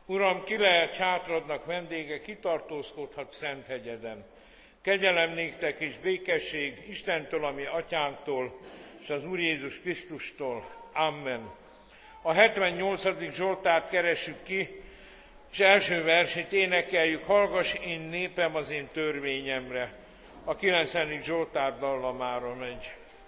Uram, ki lehet sátradnak vendége, kitartózkodhat szent hegyeden. Kegyelem néktek és békesség Istentől, ami atyánktól, és az Úr Jézus Krisztustól. Amen. A 78. Zsoltárt keressük ki, és első versét énekeljük. Hallgass, én népem, az én törvényemre. A 90. Zsoltár dallamára megy.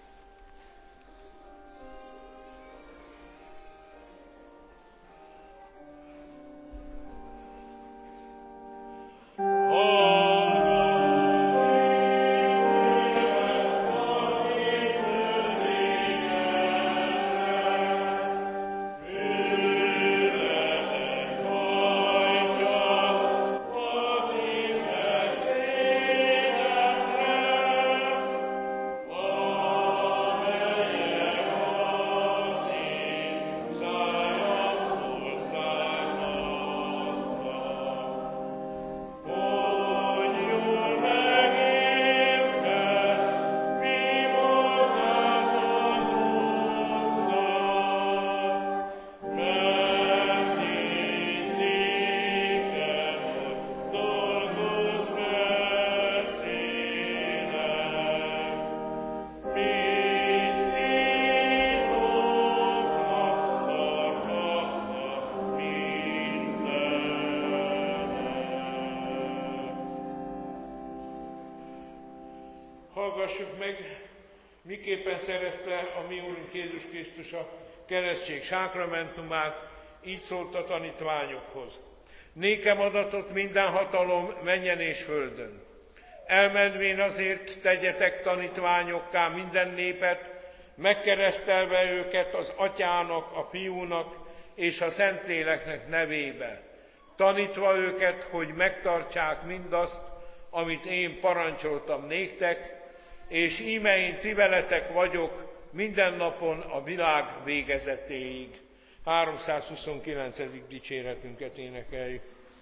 Hallgassuk meg, miképpen szerezte a mi Úrunk Jézus Krisztus a keresztség sákramentumát, így szólt a tanítványokhoz. Nékem adatott minden hatalom mennyen és földön. Elmenvén azért tegyetek tanítványokká minden népet, megkeresztelve őket az Atyának, a Fiúnak és a Szentléleknek nevébe, tanítva őket, hogy megtartsák mindazt, amit én parancsoltam néktek, és íme én ti veletek vagyok minden napon a világ végezetéig. 329. dicséretünket énekeljük.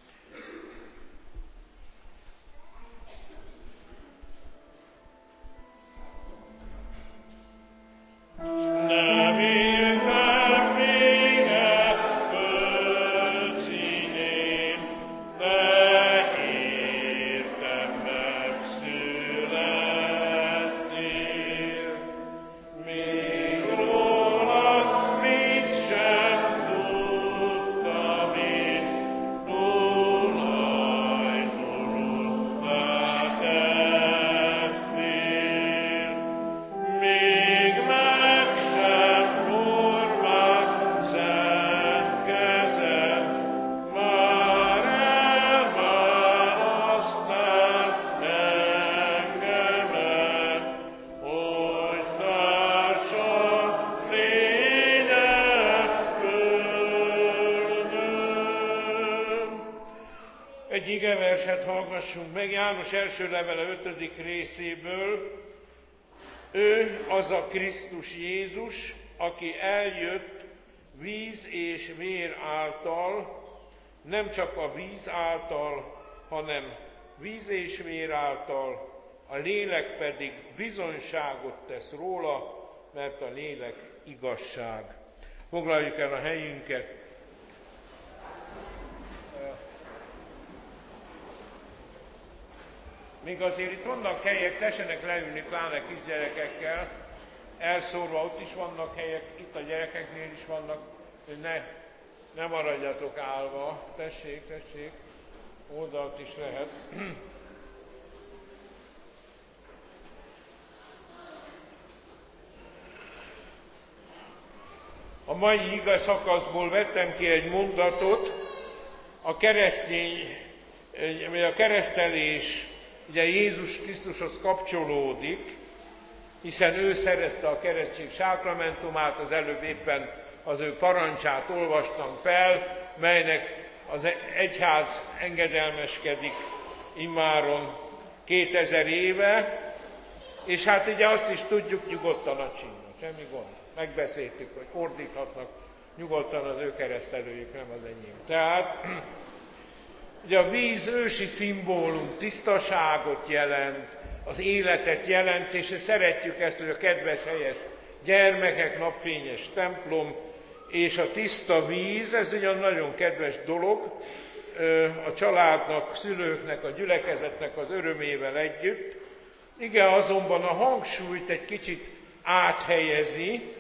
Egy igeverset hallgassunk meg János első levele 5. részéből. Ő az a Krisztus Jézus, aki eljött víz és vér által, nem csak a víz által, hanem víz és vér által, a lélek pedig bizonyságot tesz róla, mert a lélek igazság. Foglaljuk el a helyünket. Még azért itt vannak helyek, tessenek leülni, pláne kisgyerekekkel, elszórva ott is vannak helyek, itt a gyerekeknél is vannak, hogy ne maradjatok állva, tessék, oldalt is lehet. A mai ige szakaszból vettem ki egy mondatot, a keresztelés ugye Jézus Krisztushoz kapcsolódik, hiszen ő szerezte a keresztség sákramentumát, az előbb éppen az ő parancsát olvastam fel, melynek az egyház engedelmeskedik immáron 2000 éve, és hát ugye azt is tudjuk, nyugodtan a csinnak, semmi gond. Megbeszéltük, hogy ordíthatnak nyugodtan, az ő keresztelőjük, nem az enyém. Tehát ugye a víz ősi szimbólum, tisztaságot jelent, az életet jelent, és szeretjük ezt, hogy a kedves, helyes gyermekek, napfényes templom, és a tiszta víz, ez ugyan nagyon kedves dolog, a családnak, szülőknek, a gyülekezetnek az örömével együtt. Igen, azonban a hangsúlyt egy kicsit áthelyezi,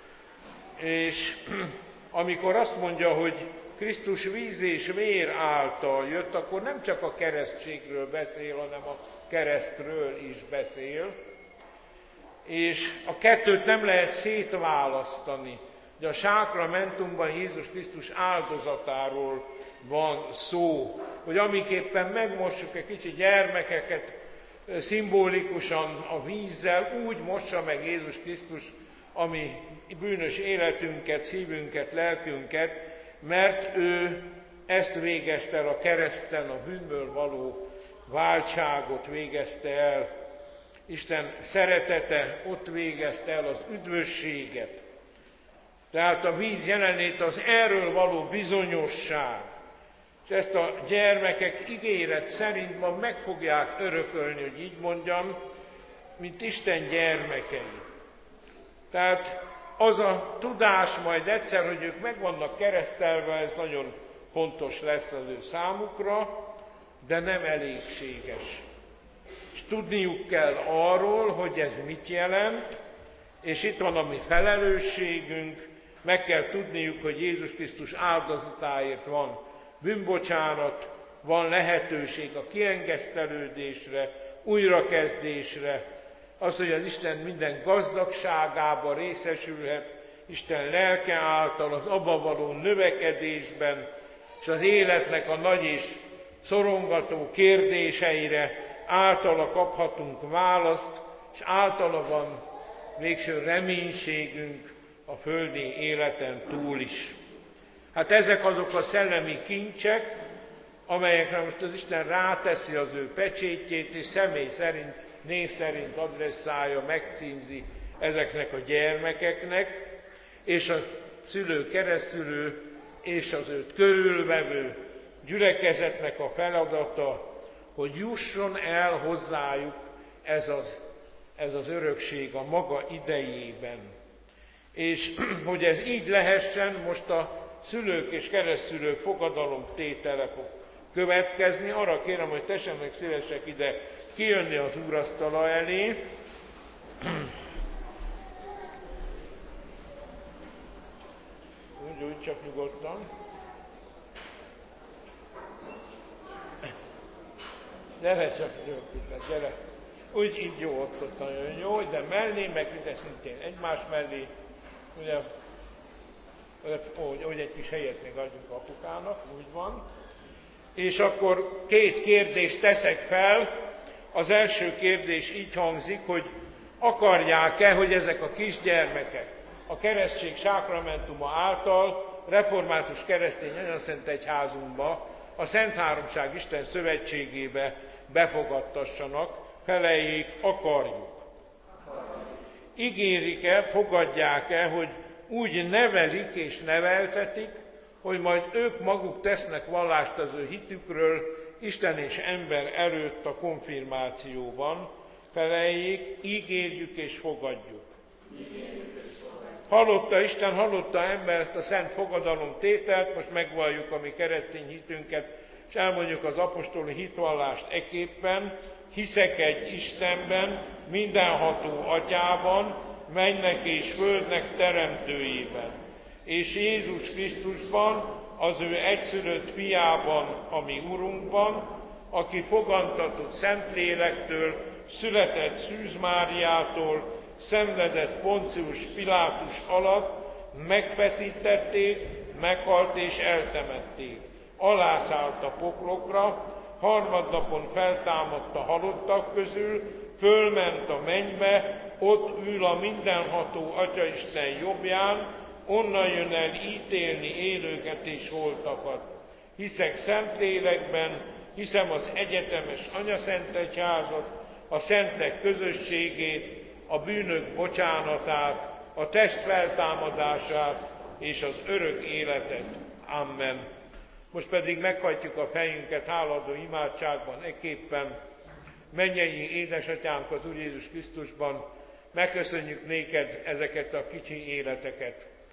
és amikor azt mondja, hogy Krisztus víz és vér által jött, akkor nem csak a keresztségről beszél, hanem a keresztről is beszél. És a kettőt nem lehet szétválasztani. De a sákramentumban Jézus Krisztus áldozatáról van szó, hogy amiképpen megmossuk egy kicsi gyermekeket szimbolikusan a vízzel, úgy mossa meg Jézus Krisztus a mi bűnös életünket, szívünket, lelkünket, mert ő ezt végezte el a kereszten, a bűnből való váltságot végezte el. Isten szeretete ott végezte el az üdvösséget. Tehát a víz jelenlét az erről való bizonyosság. És ezt a gyermekek ígéret szerint ma meg fogják örökölni, hogy így mondjam, mint Isten gyermekei. Tehát az a tudás majd egyszer, hogy ők meg vannak keresztelve, ez nagyon fontos lesz az ő számukra, de nem elégséges. És tudniuk kell arról, hogy ez mit jelent, és itt van a mi felelősségünk, meg kell tudniuk, hogy Jézus Krisztus áldozatáért van bűnbocsánat, van lehetőség a kiengesztelődésre, újrakezdésre, az, hogy az Isten minden gazdagságában részesülhet, Isten lelke által az abba való növekedésben, és az életnek a nagy és szorongató kérdéseire általa kaphatunk választ, és általa van végső reménységünk a földi életen túl is. Hát ezek azok a szellemi kincsek, amelyekre most az Isten ráteszi az ő pecsétjét, és személy szerint, név szerint adresszálja, megcímzi ezeknek a gyermekeknek, és a szülő, keresztszülő és az őt körülvevő gyülekezetnek a feladata, hogy jusson el hozzájuk ez az örökség a maga idejében. És hogy ez így lehessen, most a szülők és keresztszülők fogadalomtétele fog következni. Arra kérem, hogy tessenek szívesek ide kijönni az úrasztala elé. Úgy, csak nyugodtan. Gyere csak, gyere. Úgy így jó, ott nagyon jó, de mellé, meg ide szintén egymás mellé. Ugye, hogy egy kis helyet még adjunk apukának, úgy van. És akkor 2 kérdést teszek fel. Az első kérdés így hangzik, hogy akarják-e, hogy ezek a kisgyermekek a keresztség sákramentuma által református keresztény anyaszent egyházunkba, a Szent Háromság Isten szövetségébe befogadtassanak, feleljék, akarjuk. Ígérik-e, fogadják-e, hogy úgy nevelik és neveltetik, hogy majd ők maguk tesznek vallást az ő hitükről Isten és ember előtt a konfirmációban, feleljék, ígérjük és fogadjuk. Hallotta Isten, hallotta ember ezt a szent fogadalomtételt, most megvalljuk a mi keresztény hitünket, és elmondjuk az apostoli hitvallást eképpen, hiszek egy Istenben, mindenható Atyában, mennek és földnek teremtőjében, és Jézus Krisztusban, az ő egyszülött fiában, a mi Urunkban, aki fogantatott Szentlélektől, született Szűz Máriától, szenvedett Poncius Pilátus alatt, megfeszítették, meghalt és eltemették. Alászállt a poklokra, harmadnapon feltámadt a halottak közül, fölment a mennybe, ott ül a mindenható Atyaisten jobbján, onnan jön el ítélni élőket és holtakat. Hiszek Szentlélekben, hiszem az egyetemes anyaszent egyházat, a szentek közösségét, a bűnök bocsánatát, a test feltámadását és az örök életet. Amen. Most pedig meghajtjuk a fejünket háladó imádságban ekképpen. Mennyei édesatyánk az Úr Jézus Krisztusban, megköszönjük néked ezeket a kicsi életeket.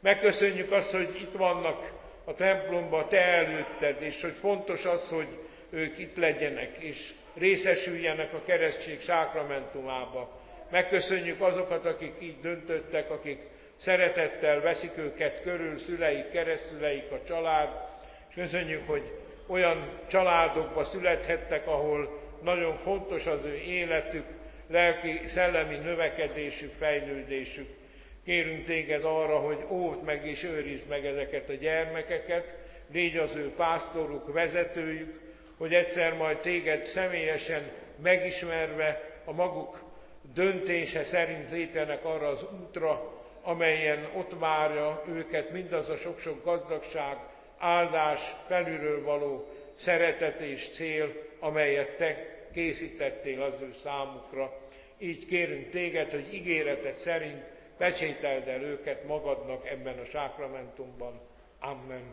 Megköszönjük azt, hogy itt vannak a templomban te előtted, és hogy fontos az, hogy ők itt legyenek, és részesüljenek a keresztség sákramentumába. Megköszönjük azokat, akik így döntöttek, akik szeretettel veszik őket körül, szüleik, keresztszüleik, a család, és köszönjük, hogy olyan családokba születhettek, ahol nagyon fontos az ő életük, lelki, szellemi növekedésük, fejlődésük. Kérünk téged arra, hogy óvd meg és őrizd meg ezeket a gyermekeket, légy az ő pásztoruk, vezetőjük, hogy egyszer majd téged személyesen megismerve a maguk döntése szerint lépjenek arra az útra, amelyen ott várja őket mindaz a sok-sok gazdagság, áldás, felülről való szeretet és cél, amelyet te készítettél az ő számukra. Így kérünk téged, hogy ígéreted szerint pecsételd el őket magadnak ebben a sákramentumban. Amen.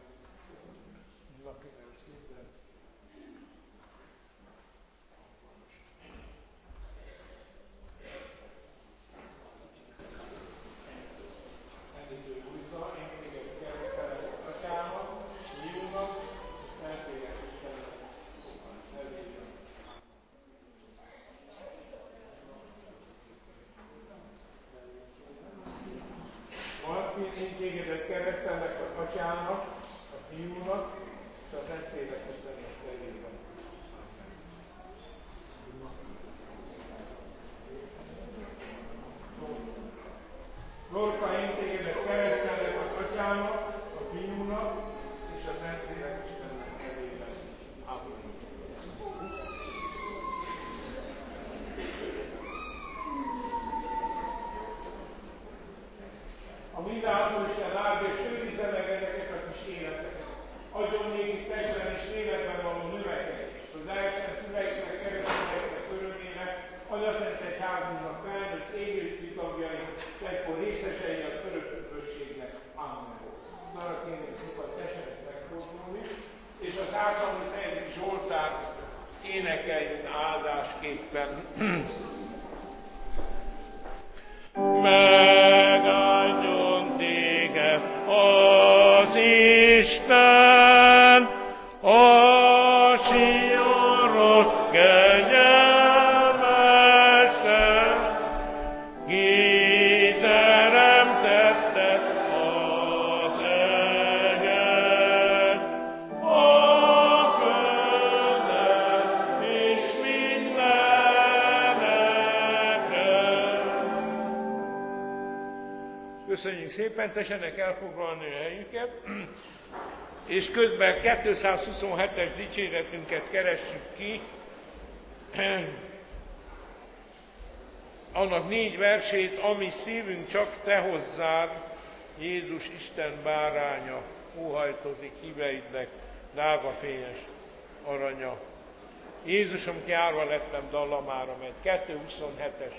Én tégedet keresztelek az Atyának, a Fiúnak, és a Szentlélek Istennek nevében. Lórka, én tégedet keresztelek az Atyának, a Fiúnak, és a Szentlélek Istennek nevében. Amen. A mindenható Isten áld és őrizze meg ezeket a kis életeket. Adjon nékik testben és lélekben való növekedést. Az első szüleiknek, keresztüleknek örömének, Atyaszent Egyházunknak felnőtt égőti tagjai, ekkor részesei az örök üdvösségnek. Amen. Arra kérünk szépen tessenek megfordulni, és a 131. Zsoltárt énekeljünk áldásképpen. Megáldjon téged az Isten, a Sionról kegyelmesen, ki teremtette az eget, a földet és mindeneket. Köszönjük szépen, tessenek elfoglalni a helyüket, és közben 227-es dicséretünket keressük ki, annak 4 versét, ami szívünk csak te hozzád, Jézus Isten báránya, óhajtozik híveidnek, drága fényes aranya. Jézusom, kiárva lettem dallamára megy. 227-es.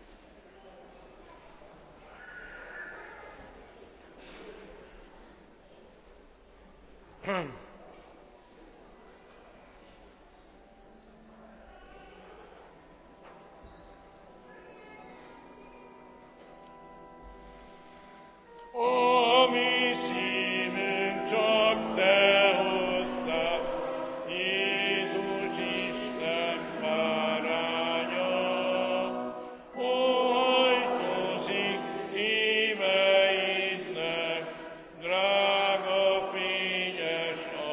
Ami szívünk csak te hozzád, Jézus Isten báránya, óhajtozik híveidnek, drága fényes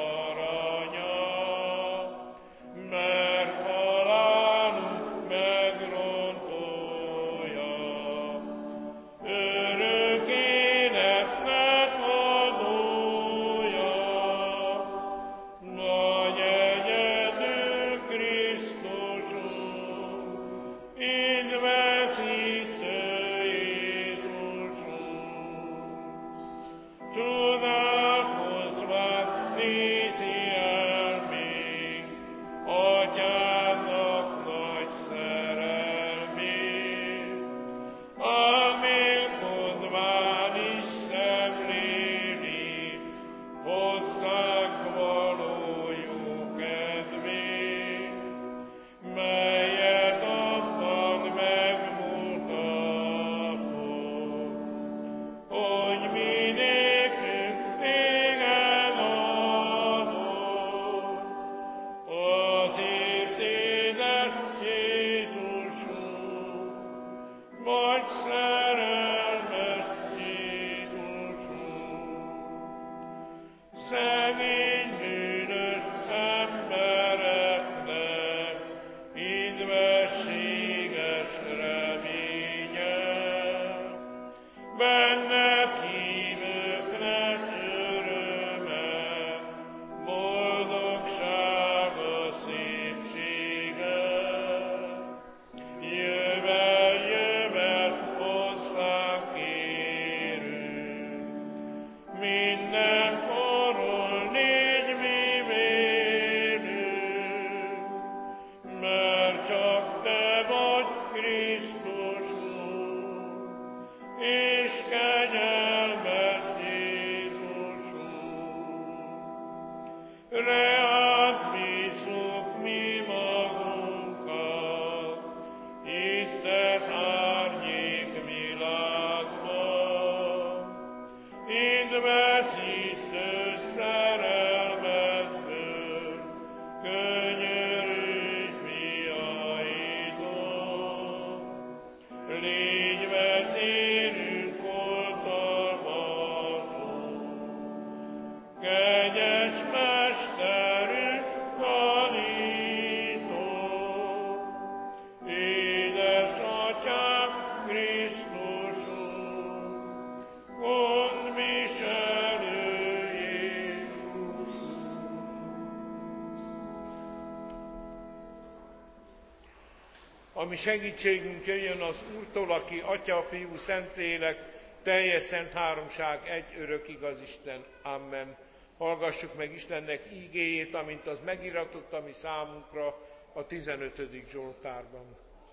vagy szerelmes Jézusunk. Szegény bűnös embereknek idvességes reménye, benne hívőknek öröme, boldogsága, szépsége. Jövel, hozzánk érünk, mindenkorról légy mi vélünk, mert csak te vagy Krisztusunk, és kegyelmes Jézusunk. Reád bízzuk mi magunkat, itt az árnyék világban, itt veszítő szerelmedből, könyörülj fiaidon. Légy vezérünk, oltalmazó, kegyes mesterünk, tanító, édesatyám Krisztusunk, gondviselő Jézus. A mi segítségünk jöjjön az Úrtól, aki Atya, Fiú, Szentlélek, teljes szent háromság, egy örök igaz Isten. Amen. Hallgassuk meg Istennek ígéjét, amint az megiratott a mi számunkra a 15. Zsoltárban.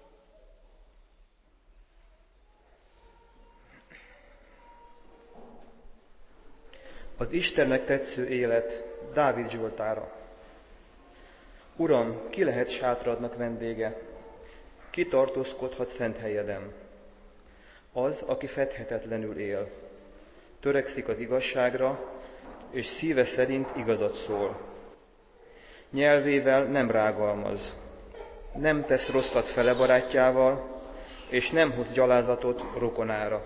Az Istennek tetsző élet, Dávid Zsoltára. Uram, ki lehet sátradnak vendége? Ki tartózkodhat szent helyeden? Az, aki fedhetetlenül él, törekszik az igazságra, és szíve szerint igazat szól. Nyelvével nem rágalmaz, nem tesz rosszat fele barátjával, és nem hoz gyalázatot rokonára.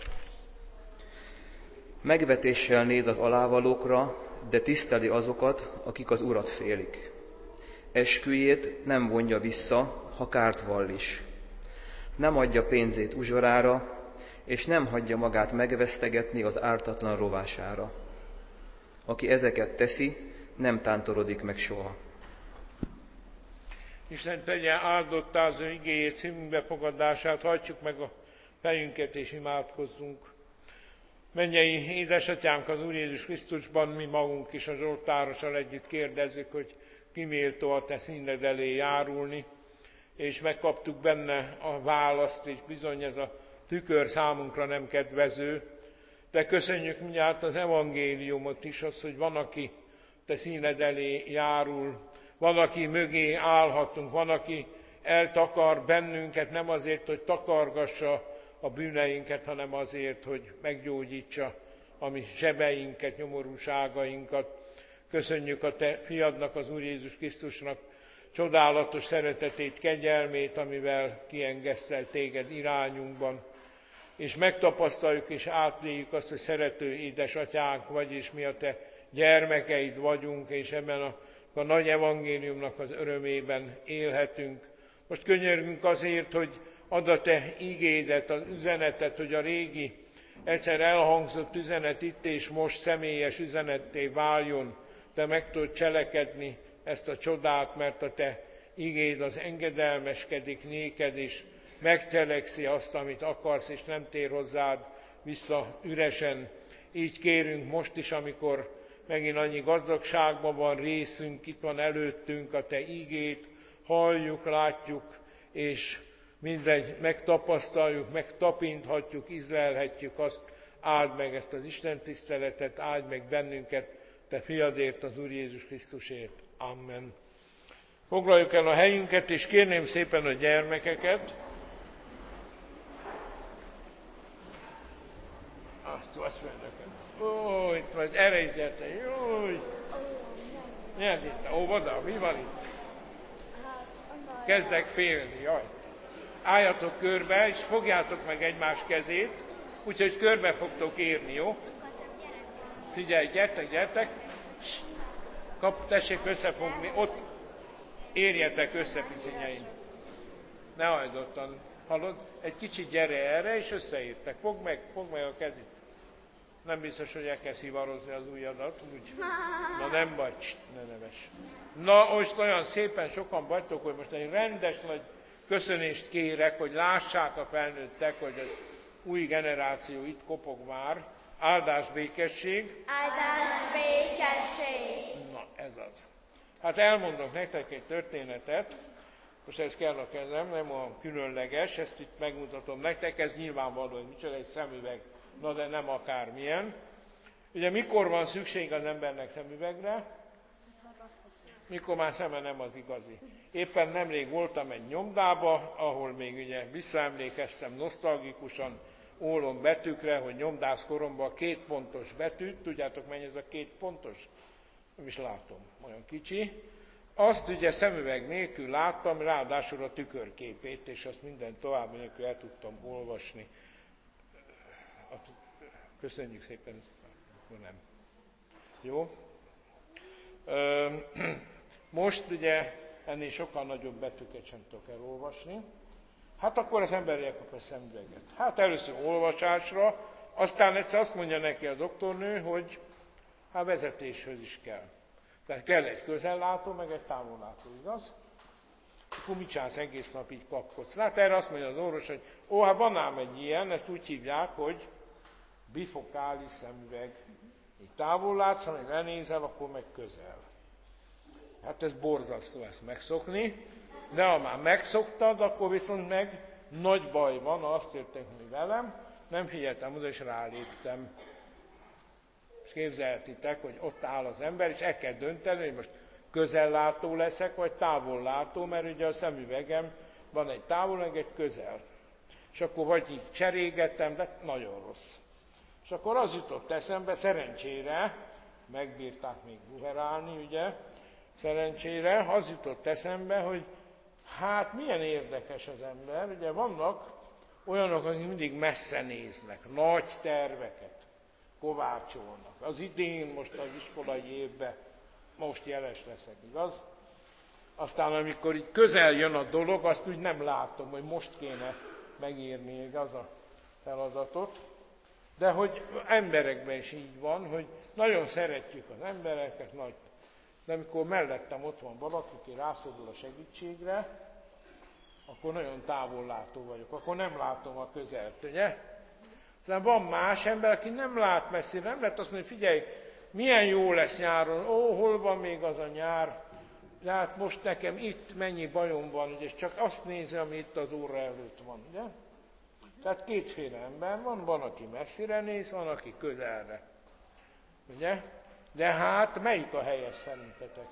Megvetéssel néz az alávalókra, de tiszteli azokat, akik az Urat félik. Esküjét nem vonja vissza, ha kárt vall is. Nem adja pénzét uzsorára, és nem hagyja magát megvesztegetni az ártatlan rovására. Aki ezeket teszi, nem tántorodik meg soha. Isten tegye áldottá az ő igéjét, szívünk befogadását, hajtsuk meg a fejünket és imádkozzunk. Mennyei édesatyánk, az Úr Jézus Krisztusban, mi magunk is a Zsoltárossal együtt kérdezzük, hogy ki méltó a te színed elé járulni, és megkaptuk benne a választ, és bizony ez a tükör számunkra nem kedvező. De köszönjük mindjárt az evangéliumot is, az, hogy van, aki te színed elé járul, van, aki mögé állhatunk, van, aki eltakar bennünket, nem azért, hogy takargassa a bűneinket, hanem azért, hogy meggyógyítsa a mi sebeinket, nyomorúságainkat. Köszönjük a te fiadnak, az Úr Jézus Krisztusnak csodálatos szeretetét, kegyelmét, amivel kiengesztel téged irányunkban, és megtapasztaljuk és átléljük azt, hogy szerető édesatyánk vagy, és mi a te gyermekeid vagyunk, és ebben a nagy evangéliumnak az örömében élhetünk. Most könyörgünk azért, hogy add a te ígédet, az üzenetet, hogy a régi, egyszer elhangzott üzenet itt és most személyes üzenetté váljon. Te meg tudod cselekedni ezt a csodát, mert a te igéd az engedelmeskedik néked, és megcselekszi azt, amit akarsz, és nem tér hozzád vissza üresen. Így kérünk most is, amikor megint annyi gazdagságban van részünk, itt van előttünk a te ígét, halljuk, látjuk, és mindegy, megtapasztaljuk, megtapinthatjuk, ízlelhetjük azt, áld meg ezt az Isten tiszteletet, áld meg bennünket, te fiadért, az Úr Jézus Krisztusért. Amen. Foglaljuk el a helyünket, és kérném szépen a gyermekeket. Azt mondjuk, itt vagy, erre is gyertek, jój! Nyert itt, óvoda, mi van itt? Kezdek félni, jaj! álljatok körbe, és fogjátok meg egymás kezét, úgyhogy körbe fogtok érni, jó? Figyelj, gyertek! Tessék összefogni, ott érjetek össze, picinyeim. Ne hajdottan, hallod? Egy kicsit gyere erre, és összeértek. Fogd meg a kezét. Nem biztos, hogy elkezd hivarozni az ujjadat, úgy. Na nem baj, ne neves. Na most olyan szépen sokan vagytok, hogy most egy rendes nagy köszönést kérek, hogy lássák a felnőttek, hogy az új generáció itt kopog már. Áldás, békesség. Áldás, békesség. Na, ez az. Hát elmondok nektek egy történetet, most ez kell a kezem, nem olyan különleges, ezt itt megmutatom nektek, ez nyilvánvaló, hogy micsoda egy szemüveg, na de nem akármilyen. Ugye mikor van szükség az embernek szemüvegre? Mikor már szeme nem az igazi. Éppen nemrég voltam egy nyomdába, ahol még ugye visszaemlékeztem nosztalgikusan ólom betűkre, hogy nyomdász koromban 2 pontos betűt, tudjátok mennyi ez a 2 pontos? Nem is látom, olyan kicsi. Azt ugye szemüveg nélkül láttam, ráadásul a tükörképét, és azt minden tovább nélkül el tudtam olvasni. Köszönjük szépen, nem. Jó? Most ugye ennél sokkal nagyobb betűket sem tudok elolvasni. Hát akkor az ember elkap a szemüveget. Hát először olvasásra, aztán egyszer azt mondja neki a doktornő, hogy hát vezetéshöz is kell. Tehát kell egy közellátó, meg egy távollátó, igaz? Akkor mit csinálsz, egész nap így kapkodsz? Hát erre azt mondja az orvos, hogy hát van ám egy ilyen, ezt úgy hívják, hogy bifokális szemüveg. Így távol látsz, ha meg lenézel, akkor meg közel. Hát ez borzasztó ezt megszokni, de ha már megszoktad, akkor viszont meg nagy baj van, azt történik velem, nem figyeltem oda, és ráléptem. És képzelhetitek, hogy ott áll az ember, és el kell dönteni, hogy most közellátó leszek, vagy távollátó, mert ugye a szemüvegem van egy távol, meg egy közel. És akkor vagy így cserégettem, de nagyon rossz. És akkor az jutott eszembe, szerencsére, megbírták még buherálni, ugye, szerencsére, az jutott eszembe, hogy hát milyen érdekes az ember, ugye vannak olyanok, akik mindig messze néznek, nagy terveket kovácsolnak. Az idén, most az iskolai évben, most jeles leszek, igaz? Aztán amikor így közel jön a dolog, azt úgy nem látom, hogy most kéne megírni, igaz, a feladatot. De hogy emberekben is így van, hogy nagyon szeretjük az embereket, de amikor mellettem ott van valaki, aki rászorul a segítségre, akkor nagyon távollátó vagyok, akkor nem látom a közelt, ugye? De van más ember, aki nem lát messzire, nem lehet azt mondani, hogy figyelj, milyen jó lesz nyáron, hol van még az a nyár, de hát most nekem itt mennyi bajom van, ugye, és csak azt nézi, ami itt az óra előtt van, ugye? Tehát kétféle ember van, aki messzire néz, van, aki közelre, ugye? De hát melyik a helyes szerintetek?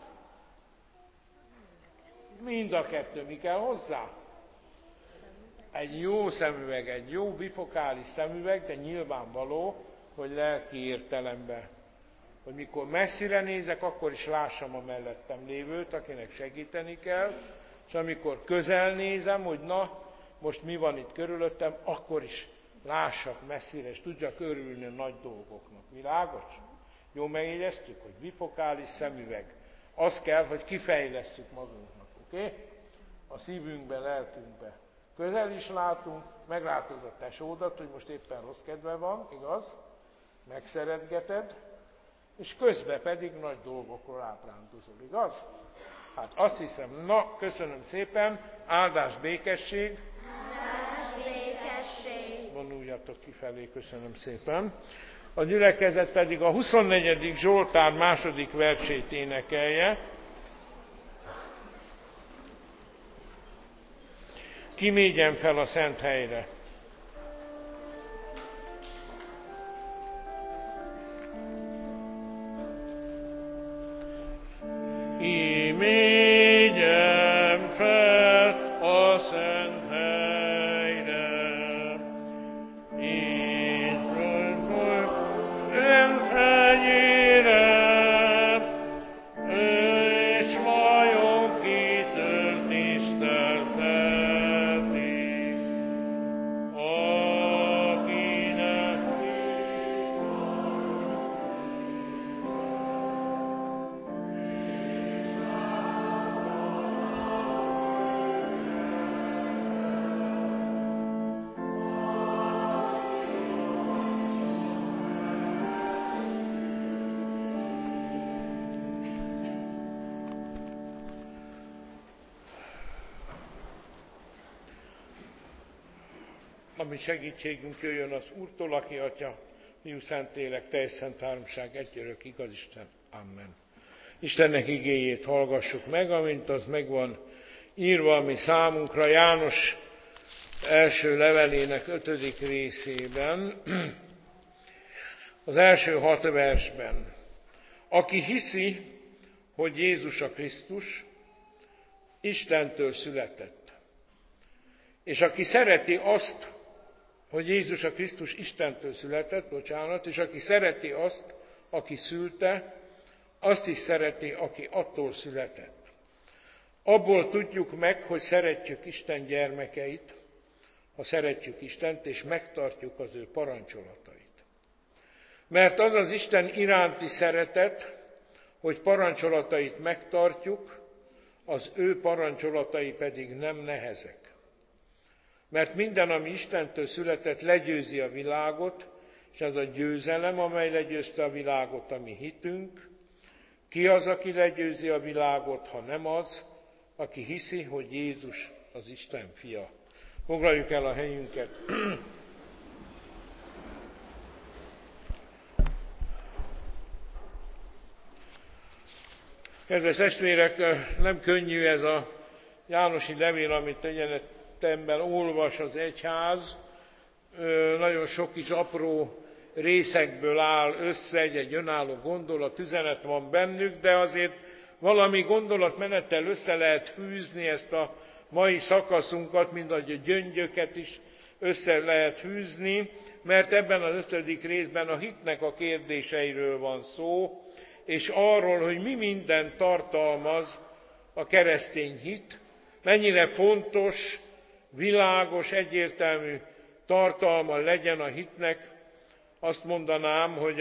Mind a kettő, mi kell hozzá? Egy jó szemüveg, egy jó bifokális szemüveg, de nyilvánvaló, hogy lelki értelemben. Hogy mikor messzire nézek, akkor is lássam a mellettem lévőt, akinek segíteni kell, és amikor közel nézem, hogy na, most mi van itt körülöttem, akkor is lássak messzire, és tudjak örülni a nagy dolgoknak. Világos? Jó megjegyeztük, hogy bifokális szemüveg. Az kell, hogy kifejlesszük magunknak, oké? A szívünkbe, lelkünkbe. Közel is látunk, meglátod a tesódat, hogy most éppen rossz kedve van, igaz? Megszeretgeted, és közben pedig nagy dolgokról ábrándozol, igaz? Hát azt hiszem, na, köszönöm szépen, áldás, békesség. Áldás, békesség. Vonuljatok kifelé, köszönöm szépen. A gyülekezet pedig a 24. Zsoltár második versét énekelje. Kimégyen fel a szent helyre. Kimégyen fel a szent helyre. Így földfoly szent helyére, és majom kitört tisztelteti. ami segítségünk jöjjön az Úrtól, aki Atya, Fiú, Szentlélek, teljes szent háromság, egy örök igaz Isten. Amen. Istennek igéjét hallgassuk meg, amint az megvan írva, ami számunkra János első levelének 5. részében, az első 6 versben. Aki hiszi, hogy Jézus a Krisztus, Istentől született. És aki szereti azt, hogy Jézus a Krisztus Istentől született, és aki szereti azt, aki szülte, azt is szereti, aki attól született. Abból tudjuk meg, hogy szeretjük Isten gyermekeit, ha szeretjük Istent, és megtartjuk az ő parancsolatait. Mert az az Isten iránti szeretet, hogy parancsolatait megtartjuk, az ő parancsolatai pedig nem nehezek. Mert minden, ami Istentől született, legyőzi a világot, és az a győzelem, amely legyőzte a világot, a mi hitünk. Ki az, aki legyőzi a világot, ha nem az, aki hiszi, hogy Jézus az Isten fia. Foglaljuk el a helyünket. Kedves testvérek, nem könnyű ez a jánosi levél, amit egyetemben olvas az egyház. Nagyon sok kis apró részekből áll össze, egy önálló gondolat, üzenet van bennük, de azért valami gondolatmenettel össze lehet fűzni ezt a mai szakaszunkat, mint ahogy a gyöngyöket is össze lehet fűzni, mert ebben az 5. részben a hitnek a kérdéseiről van szó, és arról, hogy mi mindent tartalmaz a keresztény hit, mennyire fontos, világos, egyértelmű tartalma legyen a hitnek. Azt mondanám, hogy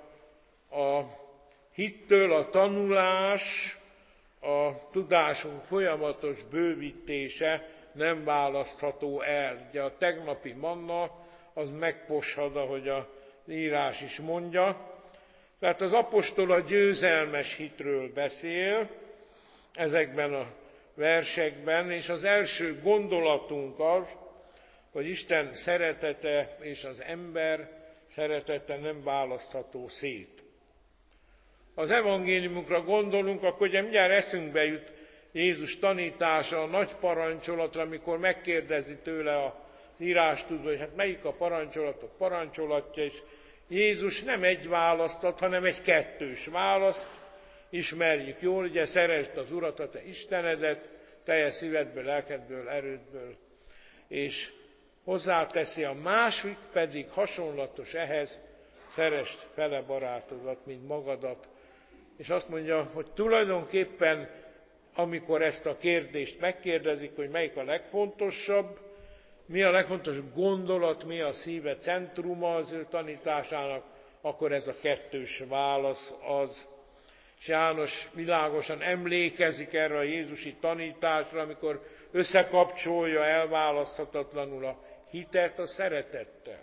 a hittől a tanulás, a tudásunk folyamatos bővítése nem választható el. Ugye a tegnapi manna az megposhad, ahogy az írás is mondja. Tehát az apostol a győzelmes hitről beszél ezekben a versekben, és az első gondolatunk az, hogy Isten szeretete és az ember szeretete nem választható szét. Az evangéliumukra gondolunk, akkor ugye mindjárt eszünkbe jut Jézus tanítása, a nagy parancsolatra, amikor megkérdezi tőle az írástudó, hogy hát melyik a parancsolatok parancsolatja, és Jézus nem egy választ ad, hanem egy 2. választ. Ismerjük jól, ugye szeresd az Urat, a te Istenedet, teljes szívedből, lelkedből, erődből, és hozzáteszi a másik pedig hasonlatos ehhez, szeresd fele barátodat, mint magadat. És azt mondja, hogy tulajdonképpen, amikor ezt a kérdést megkérdezik, hogy melyik a legfontosabb, mi a legfontosabb gondolat, mi a szíve centruma az ő tanításának, akkor ez a 2. válasz az. És János világosan emlékezik erre a jézusi tanításra, amikor összekapcsolja elválaszthatatlanul a hitet a szeretettel.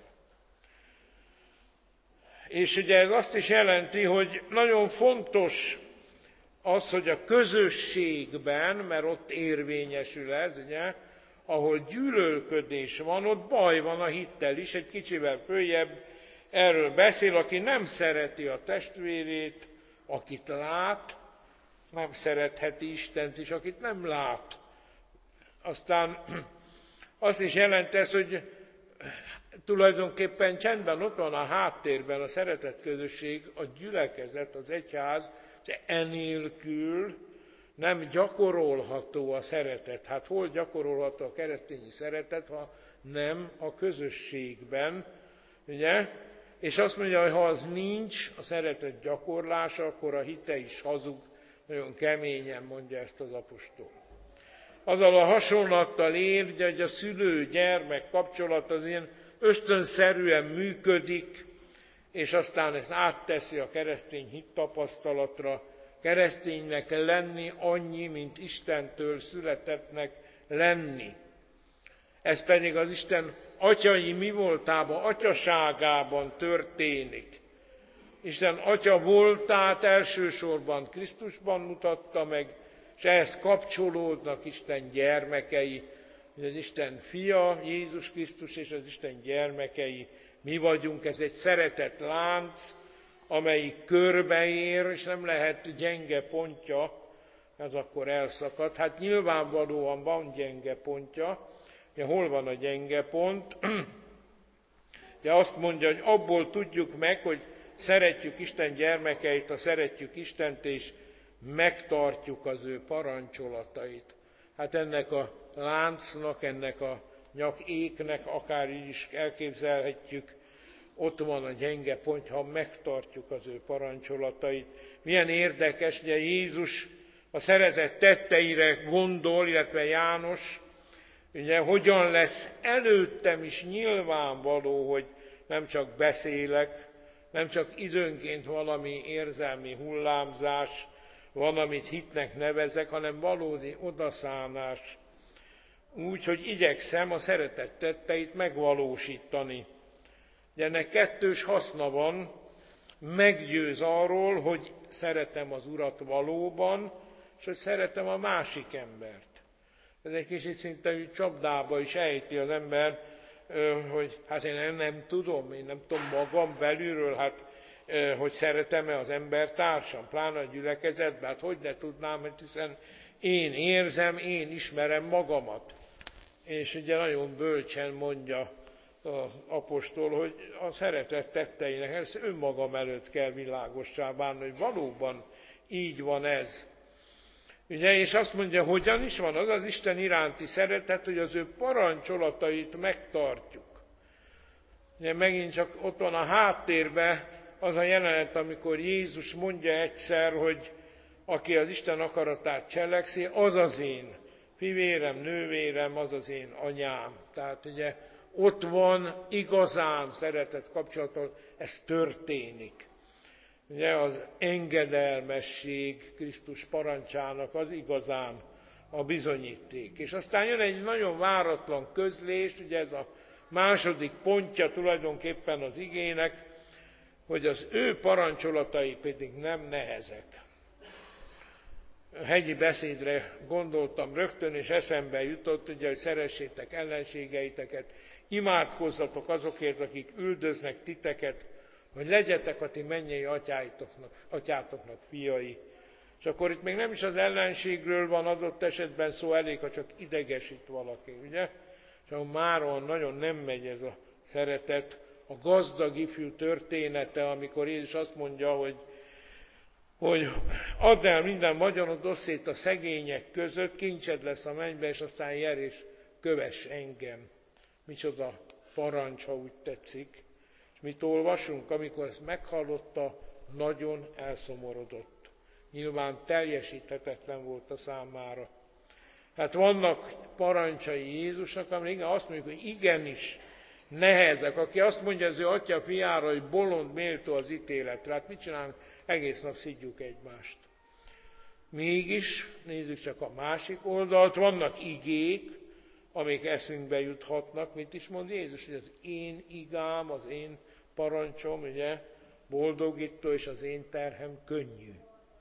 És ugye ez azt is jelenti, hogy nagyon fontos az, hogy a közösségben, mert ott érvényesül ez, ugye, ahol gyűlölködés van, ott baj van a hittel is, egy kicsivel följebb erről beszél, aki nem szereti a testvérét, akit lát, nem szeretheti Istent is, akit nem lát. Aztán azt is jelenti ez, hogy tulajdonképpen csendben ott van a háttérben a szeretett közösség, a gyülekezet, az egyház, de enélkül nem gyakorolható a szeretet. Hát hol gyakorolható a keresztényi szeretet, ha nem a közösségben, ugye? És azt mondja, hogy ha az nincs, a szeretet gyakorlása, akkor a hite is hazug, nagyon keményen mondja ezt az apostol. Azzal a hasonlattal ér, hogy a szülő-gyermek kapcsolat az ilyen ösztönszerűen működik, és aztán ezt átteszi a keresztény hittapasztalatra. Kereszténynek lenni annyi, mint Istentől születettnek lenni. Ez pedig az Isten atyai mi voltában, atyaságában történik. Isten atya voltát elsősorban Krisztusban mutatta meg, és ehhez kapcsolódnak Isten gyermekei, hogy az Isten fia, Jézus Krisztus és az Isten gyermekei mi vagyunk. Ez egy szeretet lánc, amelyik körbeér, és nem lehet gyenge pontja, ez akkor elszakad. Hát nyilvánvalóan van gyenge pontja. Ja, hol van a gyenge pont? De azt mondja, hogy abból tudjuk meg, hogy szeretjük Isten gyermekeit, ha szeretjük Istent, és megtartjuk az ő parancsolatait. Hát ennek a láncnak, ennek a nyakéknek, akár így is elképzelhetjük, ott van a gyenge pont, ha megtartjuk az ő parancsolatait. Milyen érdekes, ugye Jézus a szeretet tetteire gondol, illetve János, ugye hogyan lesz előttem is nyilvánvaló, hogy nem csak beszélek, nem csak időnként valami érzelmi hullámzás van, amit hitnek nevezek, hanem valódi odaszánás. Úgy, hogy igyekszem a szeretet tetteit megvalósítani. De ennek kettős haszna van, meggyőz arról, hogy szeretem az Urat valóban, és hogy szeretem a másik embert. Ez egy kicsit szinte csapdába is ejti az ember, hogy hát én nem tudom magam belülről, hát hogy szeretem-e az embertársam, pláne a gyülekezetben, hát hogy ne tudnám, mert hiszen én érzem, én ismerem magamat. És ugye nagyon bölcsen mondja az apostol, hogy a szeretet tetteinek ezt önmagam előtt kell világossá válni, hogy valóban így van ez. Ugye, és azt mondja, hogyan is van az Isten iránti szeretet, hogy az ő parancsolatait megtartjuk. Ugye megint csak ott van a háttérben az a jelenet, amikor Jézus mondja egyszer, hogy aki az Isten akaratát cselekszi, az az én fivérem, nővérem, az az én anyám. Tehát ugye ott van igazán szeretet kapcsolaton, ez történik. Ugye az engedelmesség Krisztus parancsának az igazán a bizonyíték. És aztán jön egy nagyon váratlan közlés, ugye ez a második pontja tulajdonképpen az igének, hogy az ő parancsolatai pedig nem nehezek. A hegyi beszédre gondoltam rögtön, és eszembe jutott, ugye, hogy szeressétek ellenségeiteket, imádkozzatok azokért, akik üldöznek titeket, hogy legyetek a ti mennyei atyátoknak fiai. És akkor itt még nem is az ellenségről van adott esetben szó, elég, ha csak idegesít valaki, ugye? És máron nagyon nem megy ez a szeretet. A gazdag ifjú története, amikor Jézus azt mondja, hogy add el minden vagyonod, osszd szét a szegények között, kincsed lesz a mennybe, és aztán jár és kövess engem. Micsoda parancs, ha úgy tetszik. És mit olvasunk, amikor ezt meghallotta, nagyon elszomorodott. Nyilván teljesíthetetlen volt a számára. Hát vannak parancsai Jézusnak, amire azt mondjuk, hogy igenis nehezek. Aki azt mondja az ő atya fiára, hogy bolond méltó az ítéletre, hát mit csinálunk? Egész nap szidjuk egymást. Mégis, nézzük csak a másik oldalt, vannak igék, amik eszünkbe juthatnak. Mit is mond Jézus? Hogy az én igám, az én parancsom, ugye, boldogító, és az én terhem könnyű.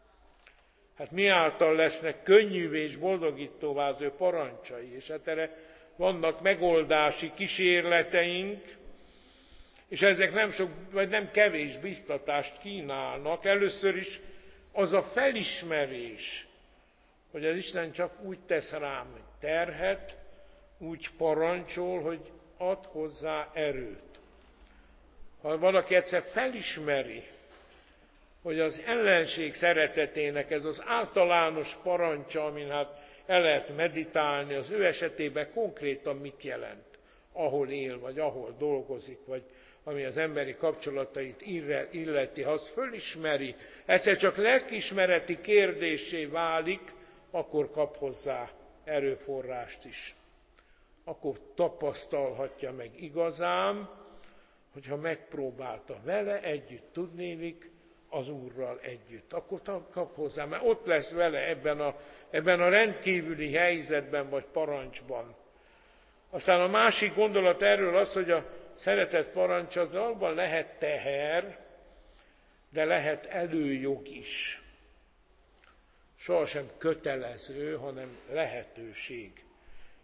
Hát mi által lesznek könnyűvé és boldogítóvá az ő parancsai? És hát erre vannak megoldási kísérleteink, és ezek nem sok, vagy nem kevés biztatást kínálnak. Először is az a felismerés, hogy az Isten csak úgy tesz rám terhet, úgy parancsol, hogy ad hozzá erőt. Ha valaki egyszer felismeri, hogy az ellenség szeretetének ez az általános parancsa, amin hát el lehet meditálni, az ő esetében konkrétan mit jelent, ahol él, vagy ahol dolgozik, vagy ami az emberi kapcsolatait illeti, ha azt fölismeri, egyszer csak lelkiismereti kérdéssé válik, akkor kap hozzá erőforrást is. Akkor tapasztalhatja meg igazán, hogyha megpróbálta vele együtt, tudnélik, az Úrral együtt. Akkor kap hozzá, mert ott lesz vele ebben a rendkívüli helyzetben vagy parancsban. Aztán a másik gondolat erről az, hogy a szeretett parancs az abban lehet teher, de lehet előjog is. Sohasem kötelező, hanem lehetőség.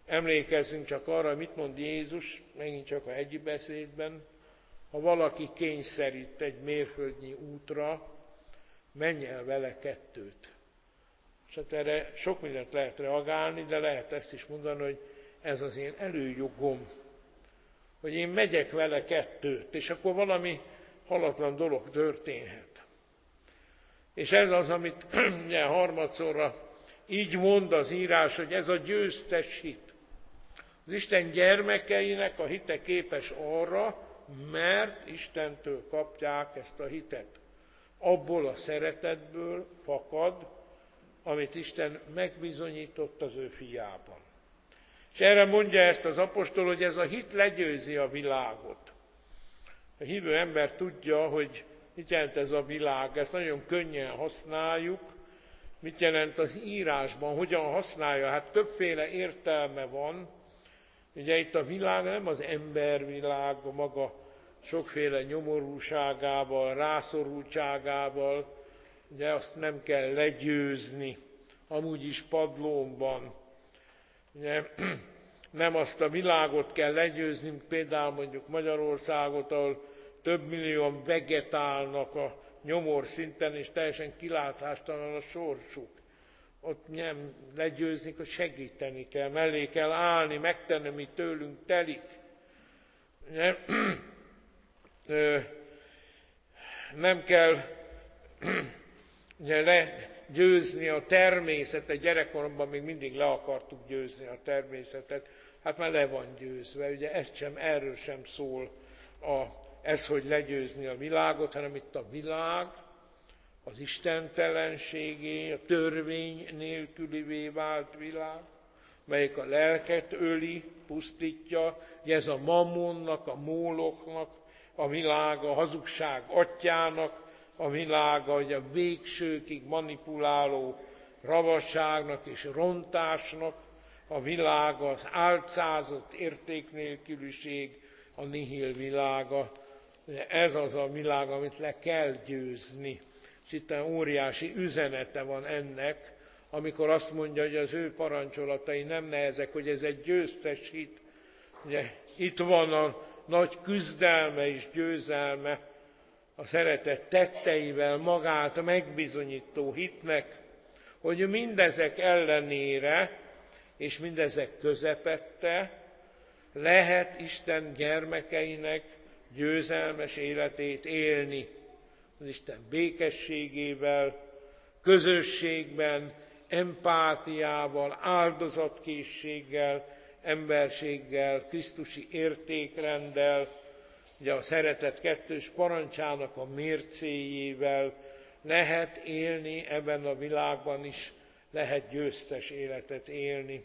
Emlékezzünk csak arra, mit mond Jézus, megint csak a hegyi beszédben, ha valaki kényszerít egy mérföldnyi útra, menj el vele 2. És hát erre sok mindent lehet reagálni, de lehet ezt is mondani, hogy ez az én előjogom, hogy én megyek vele 2, és akkor valami halatlan dolog történhet. És ez az, amit ugye harmadszorra így mond az írás, hogy ez a győztes hit. Az Isten gyermekeinek a hite képes arra, mert Istentől kapják ezt a hitet. Abból a szeretetből fakad, amit Isten megbizonyított az ő fiában. És erre mondja ezt az apostol, hogy ez a hit legyőzi a világot. A hívő ember tudja, hogy mit jelent ez a világ, ezt nagyon könnyen használjuk. Mit jelent az írásban, hogyan használja? Hát többféle értelme van. Ugye itt a világ nem az embervilág, maga sokféle nyomorúságával, rászorultságával, ugye azt nem kell legyőzni, amúgy is padlón van. Ugye, nem azt a világot kell legyőzni, például mondjuk Magyarországot, ahol több millióan vegetálnak a nyomor szinten, és teljesen kilátástalan a sorsuk. Ott nem legyőzni, hogy segíteni kell, mellé kell állni, megtenni, mi tőlünk telik. Nem kell legyőzni a természetet. Gyerekkoromban még mindig le akartuk győzni a természetet. Hát már le van győzve. Ugye erről sem szól ez, hogy legyőzni a világot, hanem itt a világ, az istentelenségé, a törvény nélkülivé vált világ, melyik a lelket öli, pusztítja, ugye ez a mammonnak, a móloknak a világa, a hazugság atyának a világa, hogy a végsőkig manipuláló ravasságnak és rontásnak a világa, az álcázott értéknélküliség, a nihil világa. Ez az a világ, amit le kell győzni. És itt óriási üzenete van ennek, amikor azt mondja, hogy az ő parancsolatai nem nehezek, hogy ez egy győztes hit. Ugye, itt van a nagy küzdelme és győzelme a szeretet tetteivel magát megbizonyító hitnek, hogy mindezek ellenére és mindezek közepette lehet Isten gyermekeinek győzelmes életét élni. Az Isten békességével, közösségben, empátiával, áldozatkészséggel, emberséggel, krisztusi értékrenddel, ugye a szeretet 2. parancsának a mércéjével lehet élni ebben a világban is, lehet győztes életet élni.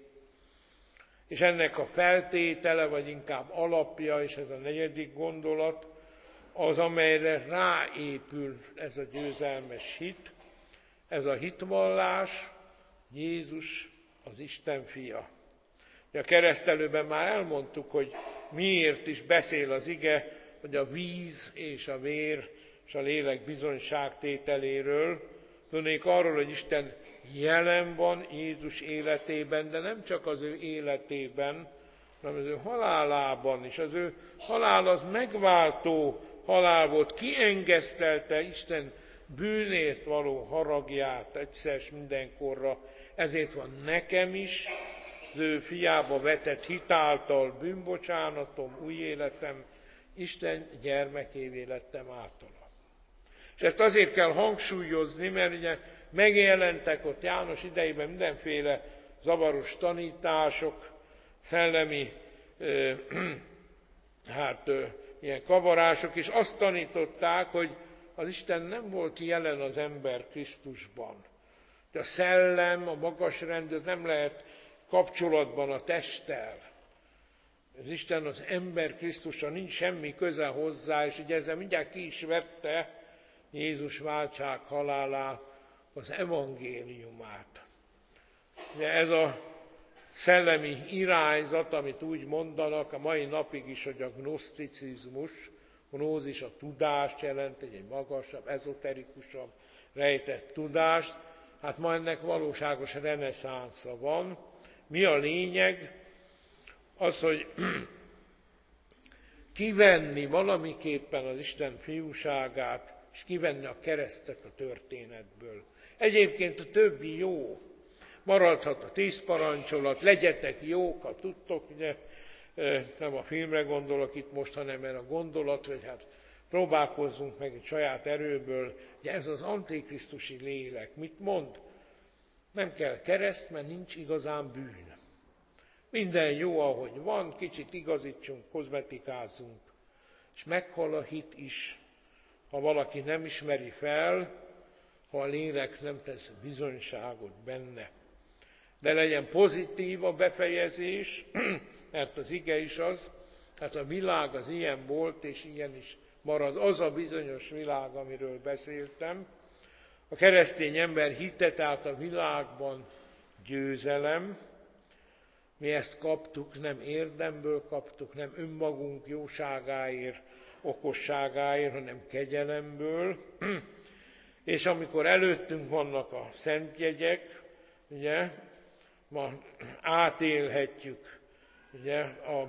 És ennek a feltétele, vagy inkább alapja, és ez a 4. gondolat, az, amelyre ráépül ez a győzelmes hit, ez a hitvallás, Jézus az Isten fia. A keresztelőben már elmondtuk, hogy miért is beszél az ige, hogy a víz és a vér és a lélek bizonyságtételéről, tudnék arról, hogy Isten jelen van Jézus életében, de nem csak az ő életében, hanem az ő halálában is. Az ő halál az megváltó halál volt, kiengesztelte Isten bűnért való haragját egyszer s mindenkorra. Ezért van nekem is, az ő fiába vetett hitáltal bűnbocsánatom, új életem, Isten gyermekévé lettem általa. És ezt azért kell hangsúlyozni, mert ugye megjelentek ott János idejében mindenféle zavaros tanítások, szellemi ilyen kavarások, és azt tanították, hogy az Isten nem volt jelen az ember Krisztusban. De a szellem, a magas rend, ez nem lehet kapcsolatban a testtel. Az Isten az ember Krisztusra, nincs semmi köze hozzá, és ugye ezzel mindjárt ki is vette Jézus váltság halálá az evangéliumát. Ugye ez a szellemi irányzat, amit úgy mondanak a mai napig is, hogy a gnoszticizmus, gnózis a tudást jelent, egy magasabb, ezoterikusabb, rejtett tudást. Hát ma ennek valóságos reneszánsza van. Mi a lényeg? Az, hogy kivenni valamiképpen az Isten fiúságát, és kivenni a keresztet a történetből. Egyébként a többi jó. Maradhat a 10 parancsolat, legyetek jók, ha tudtok, ugye, nem a filmre gondolok itt most, hanem erre a gondolatra, hogy hát próbálkozzunk meg egy saját erőből. Ugye ez az antikrisztusi lélek. Mit mond? Nem kell kereszt, mert nincs igazán bűn. Minden jó, ahogy van, kicsit igazítsunk, kozmetikázzunk. És meghal a hit is, ha valaki nem ismeri fel, ha a lélek nem tesz bizonyságot benne. De legyen pozitív a befejezés, mert az ige is az, hát a világ az ilyen volt, és ilyen is marad. Az a bizonyos világ, amiről beszéltem. A keresztény ember hite, tehát a világban győzelem. Mi ezt kaptuk, nem érdemből kaptuk, nem önmagunk jóságáért, okosságáért, hanem kegyelemből. És amikor előttünk vannak a szentjegyek, ugye, ma átélhetjük ugye,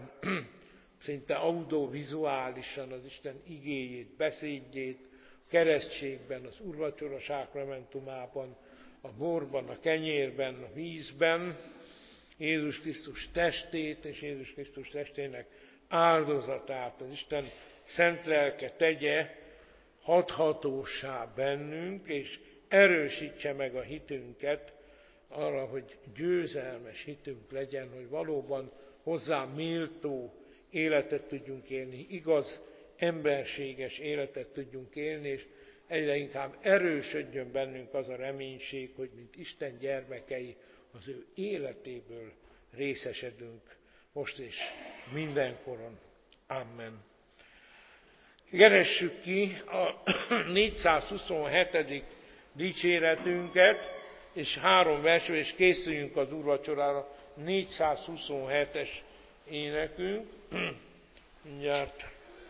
szinte audiovizuálisan az Isten igéjét, beszédjét, a keresztségben, az úrvacsora sákramentumában, a borban, a kenyérben, a vízben, Jézus Krisztus testét és Jézus Krisztus testének áldozatát az Isten szent lelke tegye hathatóssá bennünk, és erősítse meg a hitünket arra, hogy győzelmes hitünk legyen, hogy valóban hozzá méltó életet tudjunk élni, igaz, emberséges életet tudjunk élni, és egyre inkább erősödjön bennünk az a reménység, hogy mint Isten gyermekei az ő életéből részesedünk most és mindenkoron. Amen. Keressük ki a 427. dicséretünket, és 3 versről, és készüljünk az úrvacsorára. 427-es énekünk. Mindjárt.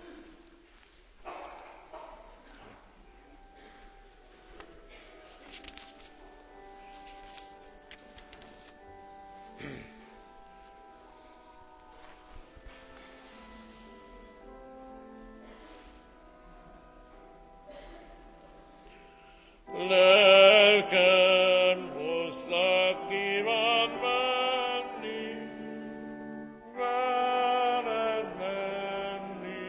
Lelkem hozzád kíván menni, veled menni.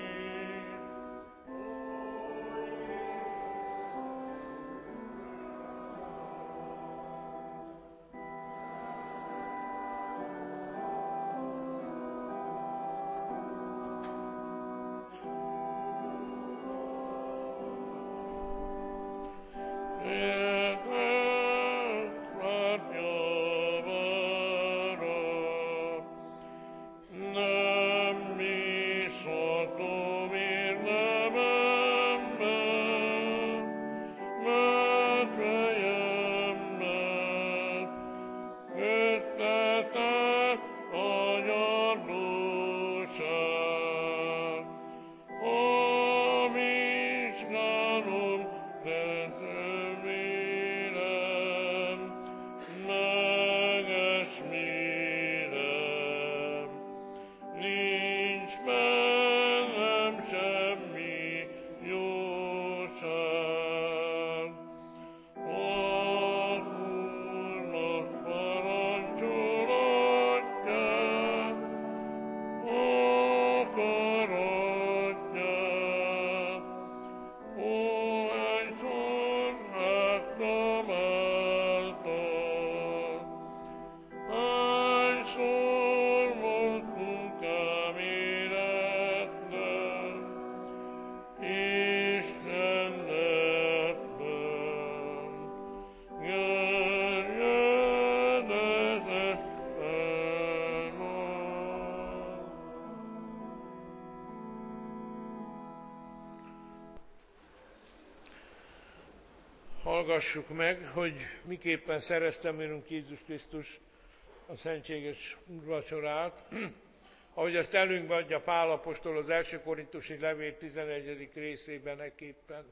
Hallgassuk meg, hogy miképpen szerezte mérünk Jézus Krisztus a szentséges úrvacsorát. Ahogy ezt előnkbe adja Pál apostol az 1. Korintusi levél 11. részében ekképpen.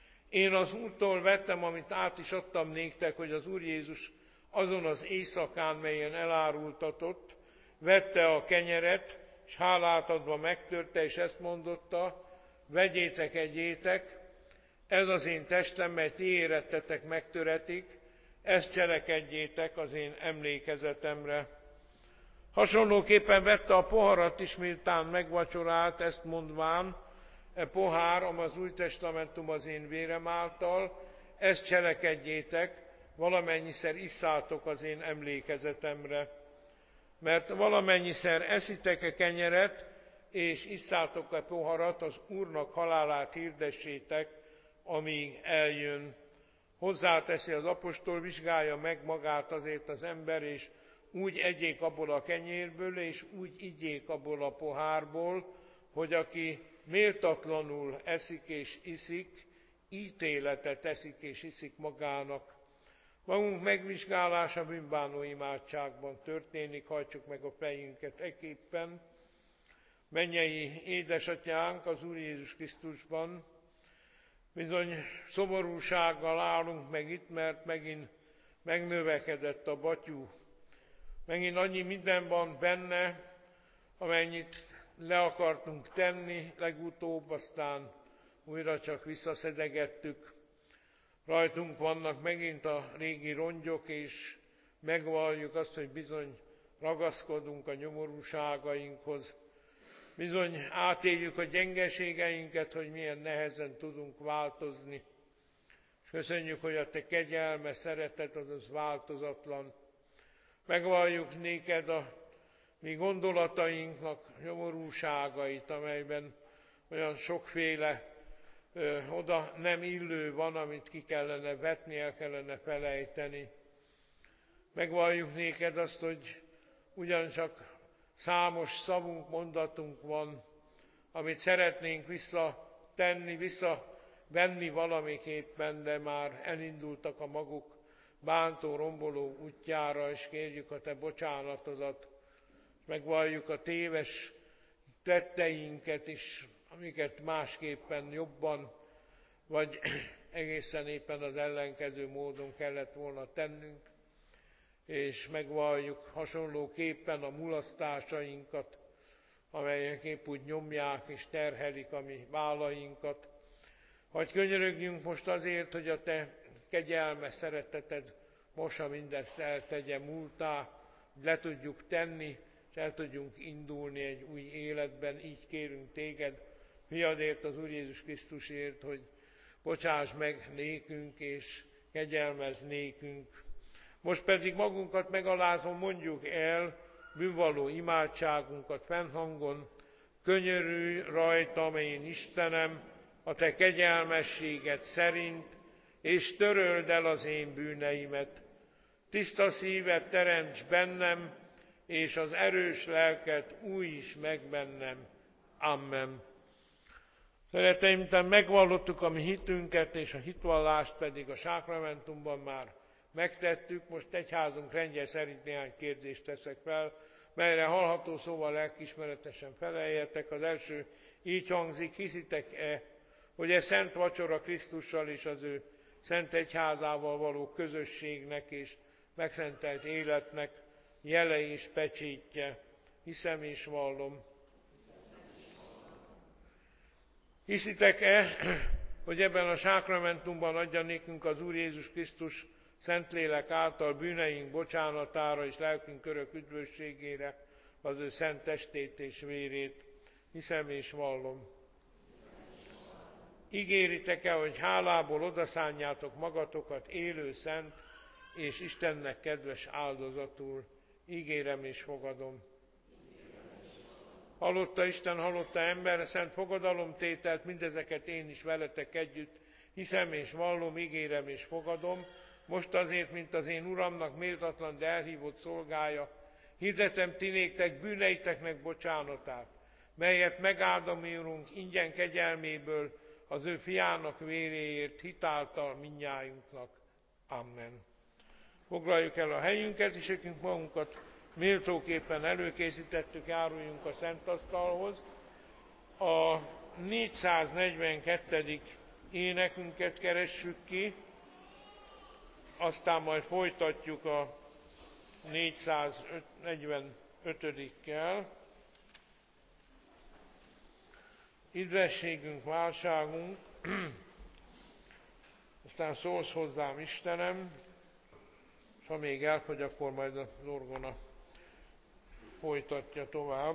Én az Úrtól vettem, amit át is adtam néktek, hogy az Úr Jézus azon az éjszakán, melyen elárultatott, vette a kenyeret, és hálát adva megtörte, és ezt mondotta: vegyétek, egyétek, ez az én testem, mely ti érettetek megtöretik, ezt cselekedjétek az én emlékezetemre. Hasonlóképpen vette a poharat is, miután megvacsorált, ezt mondván: e pohár, az új testamentum az én vérem által, ezt cselekedjétek, valamennyiszer isszátok az én emlékezetemre. Mert valamennyiszer eszitek a kenyeret, és isszátok a poharat, az Úrnak halálát hirdessétek, amíg eljön. Hozzáteszi az apostol: vizsgálja meg magát azért az ember, és úgy egyék abból a kenyérből, és úgy igyék abból a pohárból, hogy aki méltatlanul eszik és iszik, ítéletet eszik és iszik magának. Magunk megvizsgálása bűnbánó imádságban történik, hajtsuk meg a fejünket eképpen. Mennyei édesatyánk az Úr Jézus Krisztusban, bizony szomorúsággal állunk meg itt, mert megint megnövekedett a batyú. Megint annyi minden van benne, amennyit le akartunk tenni legutóbb, aztán újra csak visszaszedegettük. Rajtunk vannak megint a régi rongyok, és megvalljuk azt, hogy bizony ragaszkodunk a nyomorúságainkhoz. Bizony átéljük a gyengeségeinket, hogy milyen nehezen tudunk változni. És köszönjük, hogy a te kegyelme, szeretet az változatlan. Megvalljuk néked a mi gondolatainknak nyomorúságait, amelyben olyan sokféle oda nem illő van, amit ki kellene vetni, el kellene felejteni. Megvalljuk néked azt, hogy ugyancsak számos szavunk, mondatunk van, amit szeretnénk visszatenni, visszavenni valamiképpen, de már elindultak a maguk bántó, romboló útjára, és kérjük a te bocsánatodat. Megvalljuk a téves tetteinket is, amiket másképpen jobban, vagy egészen éppen az ellenkező módon kellett volna tennünk, és megvalljuk hasonlóképpen a mulasztásainkat, amelyek épp úgy nyomják és terhelik a mi vállainkat. Hadd könyörögjünk most azért, hogy a te kegyelme, szereteted mossa mindezt eltegye múltá, hogy le tudjuk tenni, és el tudjunk indulni egy új életben. Így kérünk téged, fiadért, az Úr Jézus Krisztusért, hogy bocsáss meg nékünk, és kegyelmezz nékünk. Most pedig magunkat megalázva mondjuk el bűnvalló imádságunkat fennhangon: könyörülj rajtam, én Istenem, a te kegyelmességed szerint, és töröld el az én bűneimet. Tiszta szívet teremts bennem, és az erős lelket újíts meg bennem. Amen. Szereteim, megvallottuk a mi hitünket, és a hitvallást pedig a sákramentumban már megtettük. Most egyházunk rendje szerint néhány kérdést teszek fel, melyre hallható szóval lelkiismeretesen feleljetek. Az első így hangzik: hiszitek-e, hogy e szent vacsora Krisztussal és az ő szent egyházával való közösségnek és megszentelt életnek jele és pecsétje? Hiszem és vallom. Hiszitek-e, hogy ebben a sákramentumban adja nékünk az Úr Jézus Krisztus Szentlélek által bűneink bocsánatára és lelkünk örök üdvösségére az ő szent testét és vérét? Hiszem és vallom. Ígéritek-e, hogy hálából odaszánjátok magatokat élő, szent és Istennek kedves áldozatul? Ígérem és fogadom. Hallotta Isten, hallotta ember, szent fogadalomtételt, mindezeket én is veletek együtt hiszem és vallom, ígérem és fogadom, most azért, mint az én Uramnak méltatlan, de elhívott szolgája, hirdetem ti néktek bűneiteknek bocsánatát, melyet megáldom mi Urunk ingyen kegyelméből az ő fiának véréért hitáltal mindnyájunknak. Amen. Foglaljuk el a helyünket, és akik magunkat méltóképpen előkészítettük, járuljunk a szent asztalhoz. A 442. énekünket keressük ki, aztán majd folytatjuk a 445. 5-kel. Idvességünk, váltságunk, aztán szólsz hozzám Istenem, és ha még elfogy, akkor majd az orgona folytatja tovább.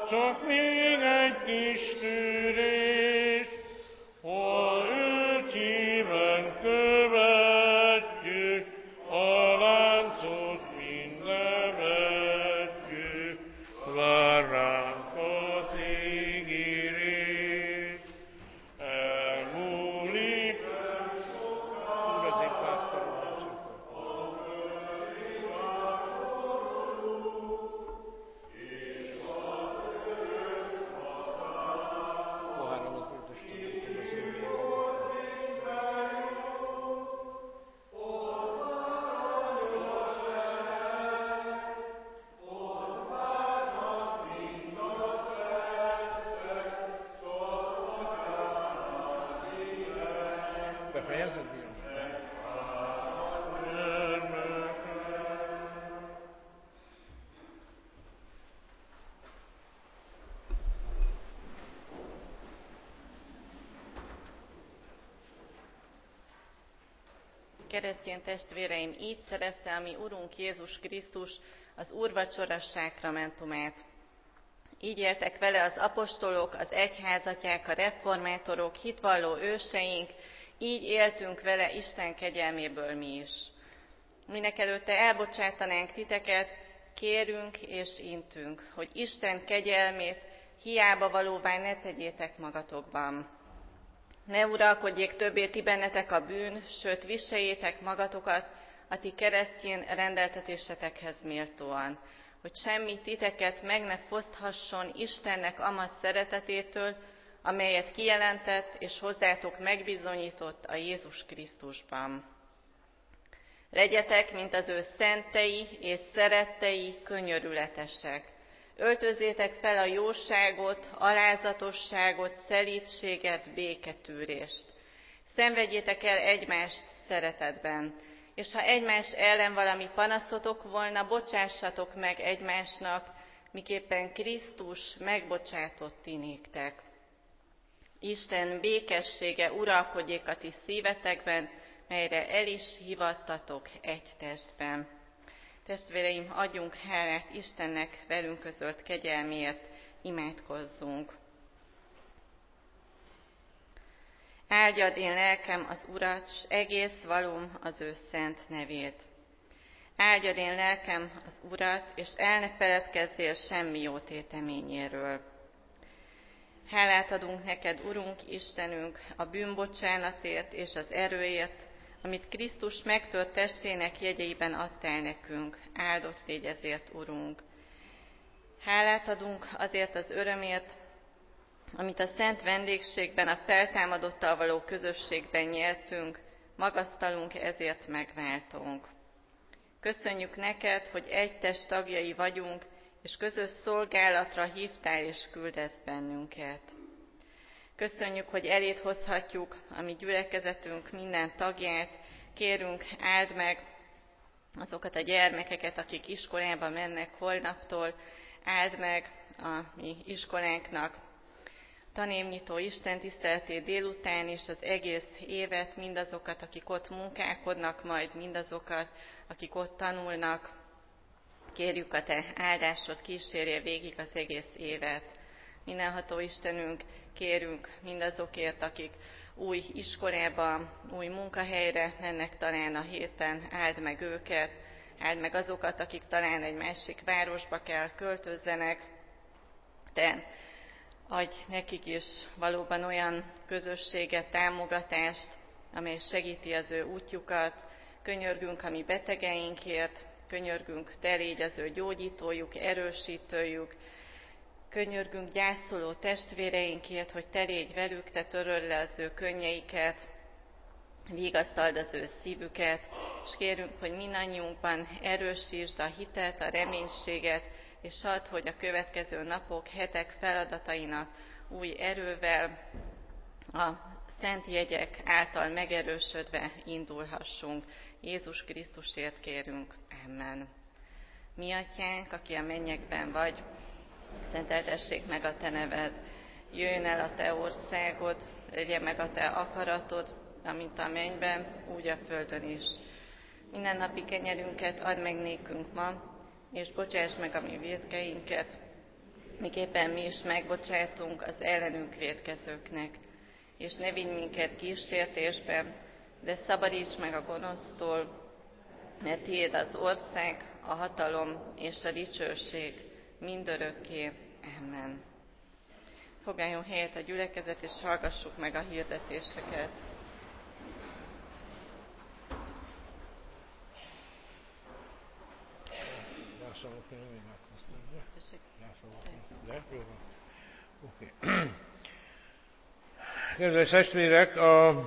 csak még egy kis tűrés, ha őt híven követjük, a láncot mind nevetjük, vár ránk az ígérés. Elmúlik, Úr az én pásztorom, poháram az bűntestem, az én vérem. Befejezed, Bírom? Keresztény testvéreim, így szerezte a mi Urunk Jézus Krisztus az úrvacsora sákramentumát. Így éltek vele az apostolok, az egyházatják, a reformátorok, hitvalló őseink, így éltünk vele Isten kegyelméből mi is. Mindenekelőtte elbocsátanánk titeket, kérünk és intünk, hogy Isten kegyelmét hiába valóvá ne tegyétek magatokban. Ne uralkodjék többé ti bennetek a bűn, sőt viseljétek magatokat a ti keresztény rendeltetésetekhez méltóan, hogy semmi titeket meg ne foszthasson Istennek amaz szeretetétől, amelyet kijelentett és hozzátok megbizonyított a Jézus Krisztusban. Legyetek, mint az ő szentei és szerettei, könyörületesek. Öltözzétek fel a jóságot, alázatosságot, szelídséget, béketűrést. Szenvedjétek el egymást szeretetben, és ha egymás ellen valami panaszotok volna, bocsássatok meg egymásnak, miképpen Krisztus megbocsátott ti néktek. Isten békessége uralkodjék a ti szívetekben, melyre el is hivattatok egy testben. Testvéreim, adjunk hálát Istennek velünk közölt kegyelméért, imádkozzunk. Áldjad én lelkem az Urat, s egész valóm az ő szent nevét. Áldjad én lelkem az Urat, és el ne feledkezzél semmi jó téteményéről. Hálát adunk neked, Urunk, Istenünk, a bűnbocsánatért és az erőért, amit Krisztus megtört testének jegyeiben adtál nekünk. Áldott légy ezért, Urunk. Hálát adunk azért az örömért, amit a szent vendégségben, a feltámadottal való közösségben nyertünk, magasztalunk ezért megváltónk. Köszönjük neked, hogy egy test tagjai vagyunk, és közös szolgálatra hívtál és küldesz bennünket. Köszönjük, hogy eléd hozhatjuk a mi gyülekezetünk minden tagját, kérünk, áld meg azokat a gyermekeket, akik iskolába mennek holnaptól, áld meg a mi iskolánknak tanévnyitó istentiszteletét délután, és az egész évet, mindazokat, akik ott munkálkodnak, majd mindazokat, akik ott tanulnak. Kérjük, a te áldásod kísérje végig az egész évet. Mindenható Istenünk, kérünk mindazokért, akik új iskolába, új munkahelyre mennek talán a héten, áld meg őket, áld meg azokat, akik talán egy másik városba kell költözzenek, de adj nekik is valóban olyan közösséget, támogatást, amely segíti az ő útjukat. Könyörgünk a mi betegeinkért, könyörgünk, te légy az ő gyógyítójuk, erősítőjük, könyörgünk gyászoló testvéreinkért, hogy te légy velük, te töröld le az ő könnyeiket, vigasztald az ő szívüket, és kérünk, hogy mindannyiunkban erősítsd a hitet, a reménységet, és add, hogy a következő napok, hetek feladatainak új erővel, a szent jegyek által megerősödve indulhassunk. Jézus Krisztusért kérünk. Amen. Mi atyánk, aki a mennyekben vagy, szenteltessék meg a te neved, jöjjön el a te országod, legyen meg a te akaratod, amint a mennyben, úgy a földön is. Mindennapi kenyerünket add meg nékünk ma, és bocsáss meg a mi vétkeinket, miképpen mi is megbocsátunk az ellenünk vétkezőknek. És ne vigy minket kísértésbe, de szabadíts meg a gonosztól, mert tiéd az ország, a hatalom és a dicsőség mindörökké. Amen. Foglaljon helyet a gyülekezet, és hallgassuk meg a hirdetéseket. Kedves testvérek, a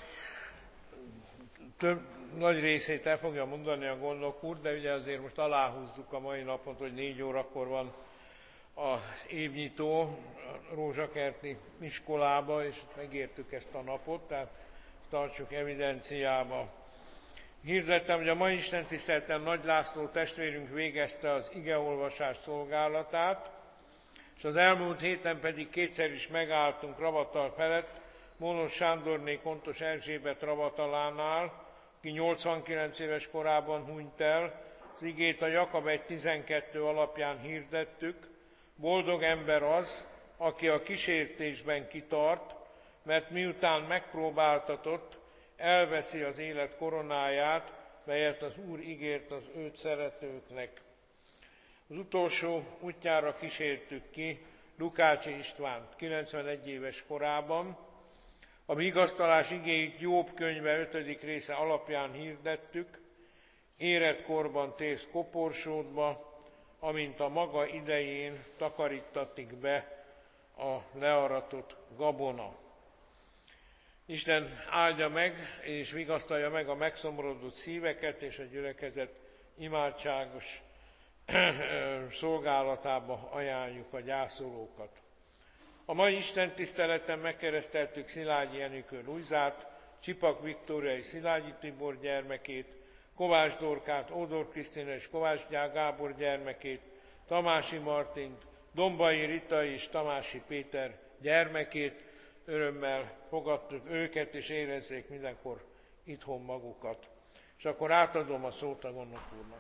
több nagy részét el fogja mondani a gondnok úr, de ugye azért most aláhúzzuk a mai napot, hogy 4 órakor van az évnyitó a Rózsakerti iskolába, és megértük ezt a napot, tehát tartsuk evidenciába. Hirdettem, hogy a mai istentiszteleten Nagy László testvérünk végezte az igeolvasás szolgálatát, és az elmúlt héten pedig kétszer is megálltunk Ravatal felett, Mónos Sándorné Kontos Erzsébet Ravatalánál, aki 89 éves korában hunyt el. Az igét a Jakab 1.12 alapján hirdettük. Boldog ember az, aki a kísértésben kitart, mert miután megpróbáltatott, elveszi az élet koronáját, melyet az Úr ígért az őt szeretőknek. Az utolsó útjára kísértük ki Lukácsi Istvánt 91 éves korában. A vigasztalás igéit Jobb könyve 5. része alapján hirdettük. Érett korban térsz koporsódba, amint a maga idején takarítatik be a learatott gabona. Isten áldja meg és vigasztalja meg a megszomorodott szíveket, és a gyülekezet imádságos szolgálatába ajánljuk a gyászolókat. A mai istentiszteleten megkereszteltük Szilágyi Enikő Lujzát, Csipak Viktória és Szilágyi Tibor gyermekét, Kovács Dorkát, Ódor Krisztina és Kovács Gábor gyermekét, Tamási Martint, Dombai Rita és Tamási Péter gyermekét. Örömmel fogadtuk őket, és érezzék mindenkor itthon magukat. És akkor átadom a szót a gondnok úrnak.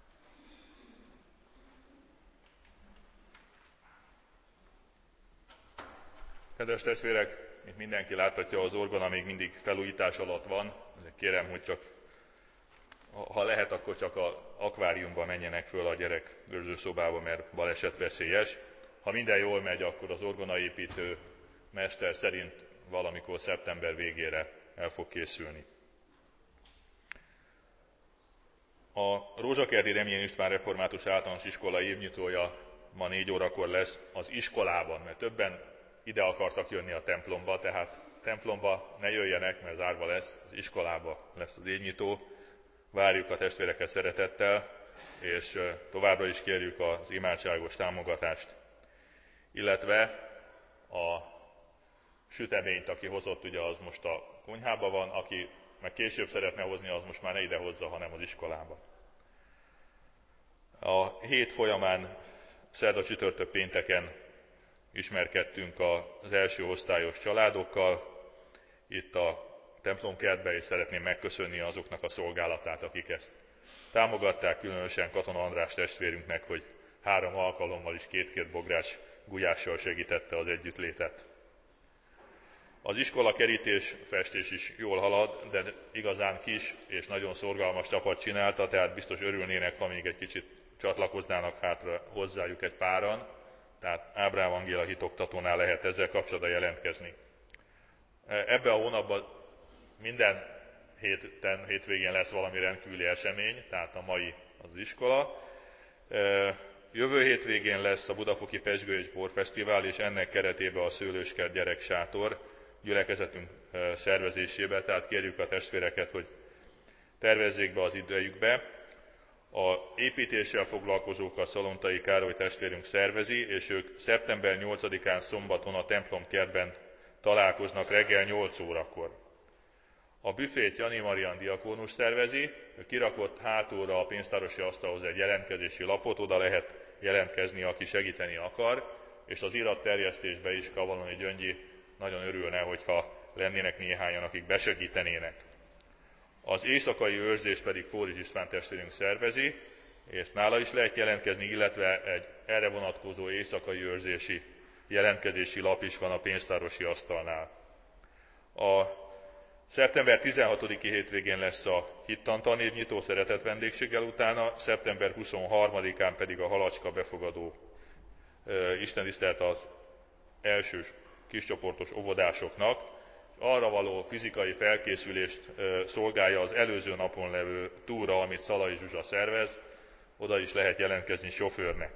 Kedves testvérek, mint mindenki láthatja, az orgona még mindig felújítás alatt van. Kérem, hogy csak, ha lehet, akkor csak az akváriumba menjenek föl a gyerek őrzőszobába, mert balesetveszélyes. Ha minden jól megy, akkor az orgonaépítő mester szerint valamikor szeptember végére el fog készülni. A Rózsakerti Remjén István Református Általános Iskola évnyitója ma 4 órakor lesz az iskolában, mert többen ide akartak jönni a templomba, tehát templomba ne jöjjenek, mert zárva lesz, az iskolába lesz az évnyitó. Várjuk a testvéreket szeretettel, és továbbra is kérjük az imádságos támogatást. Illetve a süteményt, aki hozott, ugye az most a konyhában van, aki meg később szeretne hozni, az most már ne ide hozza, hanem az iskolába. A hét folyamán szerda, csütörtök, pénteken ismerkedtünk az első osztályos családokkal itt a templomkertben, és szeretném megköszönni azoknak a szolgálatát, akik ezt támogatták, különösen Katona András testvérünknek, hogy 3 alkalommal is 2 bográs gulyással segítette az együttlétet. Az iskola kerítés, festés is jól halad, de igazán kis és nagyon szorgalmas csapat csinálta, tehát biztos örülnének, ha még egy kicsit csatlakoznának hátra hozzájuk egy páran, tehát Ábrám Angéla hitoktatónál lehet ezzel kapcsolatban jelentkezni. Ebben a hónapban minden hétvégén lesz valami rendkívüli esemény, tehát a mai az iskola. Jövő hétvégén lesz a Budafoki Pezsgő és Borfesztivál, és ennek keretében a Szőlőskert gyereksátor gyülekezetünk szervezésébe, tehát kérjük a testvéreket, hogy tervezzék be az idejükbe. A építéssel foglalkozók a Szalontai Károly testvérünk szervezi, és ők szeptember 8-án szombaton a templomkertben találkoznak reggel 8 órakor. A büfét Jani Marian diakónus szervezi, ő kirakott hátulra a pénztárosi asztalhoz egy jelentkezési lapot, oda lehet jelentkezni, aki segíteni akar, és az iratterjesztésbe is Kavaloni Gyöngyi nagyon örülne, hogyha lennének néhányan, akik besegítenének. Az éjszakai őrzést pedig Fóris István testvérünk szervezi, és nála is lehet jelentkezni, illetve egy erre vonatkozó éjszakai őrzési jelentkezési lap is van a pénztárosi asztalnál. A szeptember 16-i hétvégén lesz a hittantanévnyitó szeretett vendégséggel, utána szeptember 23-án pedig a halacska befogadó istentisztelet az első kiscsoportos óvodásoknak. Arra való fizikai felkészülést szolgálja az előző napon levő túra, amit Szalai Zsuzsa szervez, oda is lehet jelentkezni sofőrnek.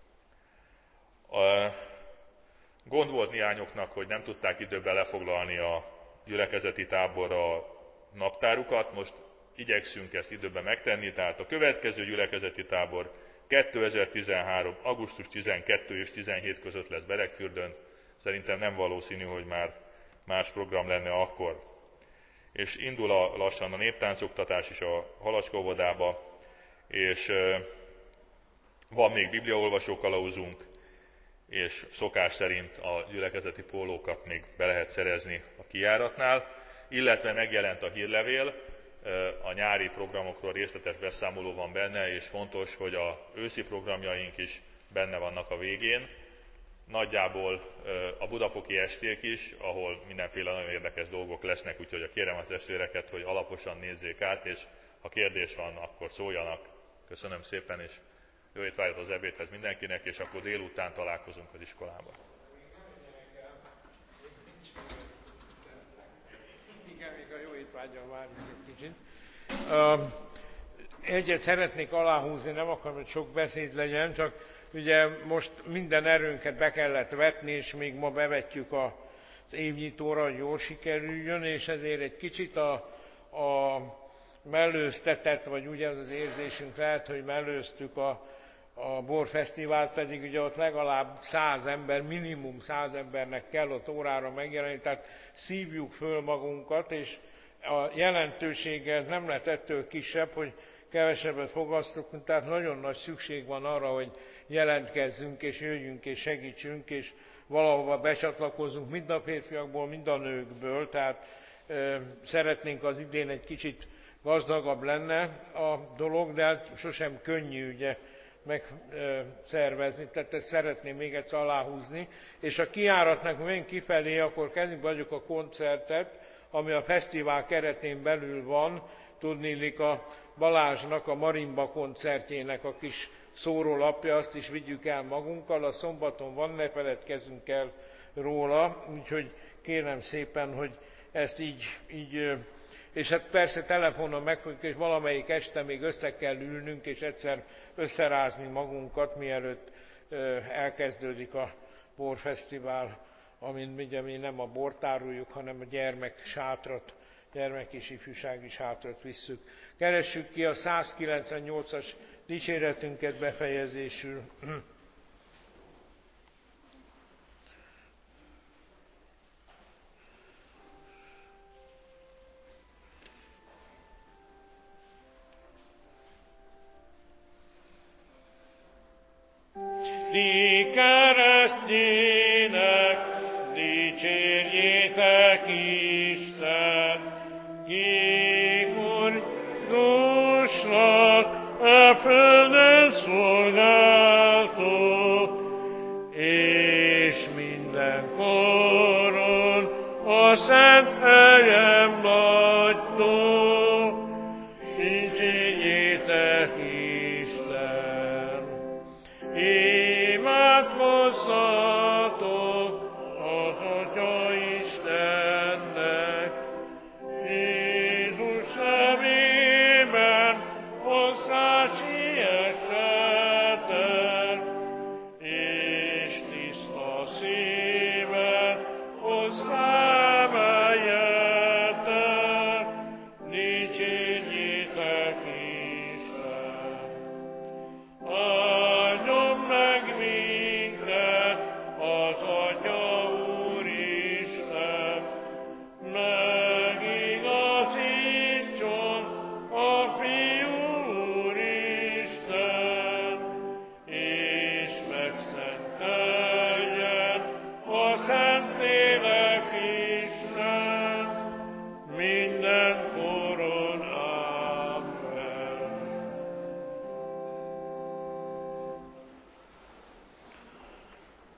Gond volt néhányoknak, hogy nem tudták időben lefoglalni a gyülekezeti táborra a naptárukat, most igyekszünk ezt időben megtenni, tehát a következő gyülekezeti tábor 2013. augusztus 12 és 17 között lesz Beregfürdön, szerintem nem valószínű, hogy már más program lenne akkor. És indul lassan a néptáncoktatás is a Halacska óvodába, és van még bibliaolvasó kalauzunk, és szokás szerint a gyülekezeti pólókat még be lehet szerezni a kijáratnál, illetve megjelent a hírlevél, a nyári programokról részletes beszámoló van benne, és fontos, hogy az őszi programjaink is benne vannak a végén. Nagyjából a budafoki esték is, ahol mindenféle nagyon érdekes dolgok lesznek, úgyhogy kérem a testvéreket, hogy alaposan nézzék át, és ha kérdés van, akkor szóljanak. Köszönöm szépen, és jó étvágyat az ebédhez mindenkinek, és akkor délután találkozunk az iskolában. Igen, még a jó étvágyal várjuk egy kicsit. Egyet szeretnék aláhúzni, nem akarom, hogy sok beszéd legyen, csak ugye most minden erőnket be kellett vetni, és még ma bevetjük az évnyitóra, hogy jól sikerüljön, és ezért egy kicsit a mellőztetett, vagy ugye az érzésünk lehet, hogy mellőztük a borfesztivált, pedig ugye ott legalább 100 ember, minimum 100 embernek kell ott órára megjelenni, tehát szívjuk föl magunkat, és a jelentősége nem lett ettől kisebb, hogy kevesebbet fogasztunk, tehát nagyon nagy szükség van arra, hogy jelentkezzünk, és jöjjünk, és segítsünk, és valahova becsatlakozzunk, mind a férfiakból, mind a nőkből, tehát szeretnénk az idén egy kicsit gazdagabb lenne a dolog, de hát sosem könnyű ugye megszervezni, tehát ezt szeretném még egyszer aláhúzni. És a kijáratnak megyünk kifelé, akkor kezdjük vagyok a koncertet, ami a fesztivál keretén belül van, tudniillik a Balázsnak, a marimba koncertjének a kis szórólapja, azt is vigyük el magunkkal, a szombaton van, ne feledkezzünk el róla, úgyhogy kérem szépen, hogy ezt így és hát persze telefonon megfogjuk, és valamelyik este még össze kell ülnünk, és egyszer összerázni magunkat, mielőtt elkezdődik a borfesztivál, amin ugye mi nem a bort áruljuk, hanem a gyermeksátrat, gyermek és ifjúsági sátrat visszük. Keressük ki a 198-as dicséretünket befejezésül. Ti keresztjének, dicsérjétek Isten, kikor dúsnak a földön szolgáltok, és mindenkoron a szent helyen vagytok, dicsérjétek Isten. Imádkozzatok az Atya Istennek, Jézus nevében hozzá siessetek, és tiszta szíven hozzá emeljetek, dicsérjétek Isten. Áldjon meg minket az Atya Úristen, megigazítson a Fiú Úristen,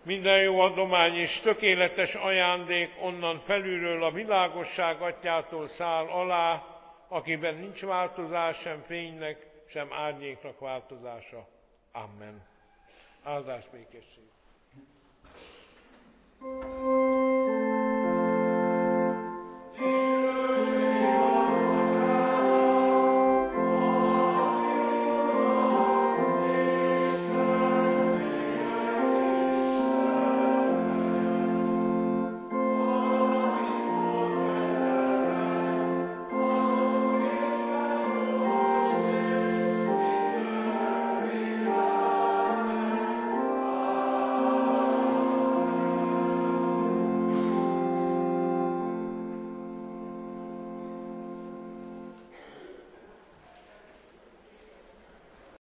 Minden jó adomány és tökéletes ajándék onnan felülről a világosság atyától száll alá, akiben nincs változás sem fénynek, sem árnyéknak változása. Amen. Áldás békesség.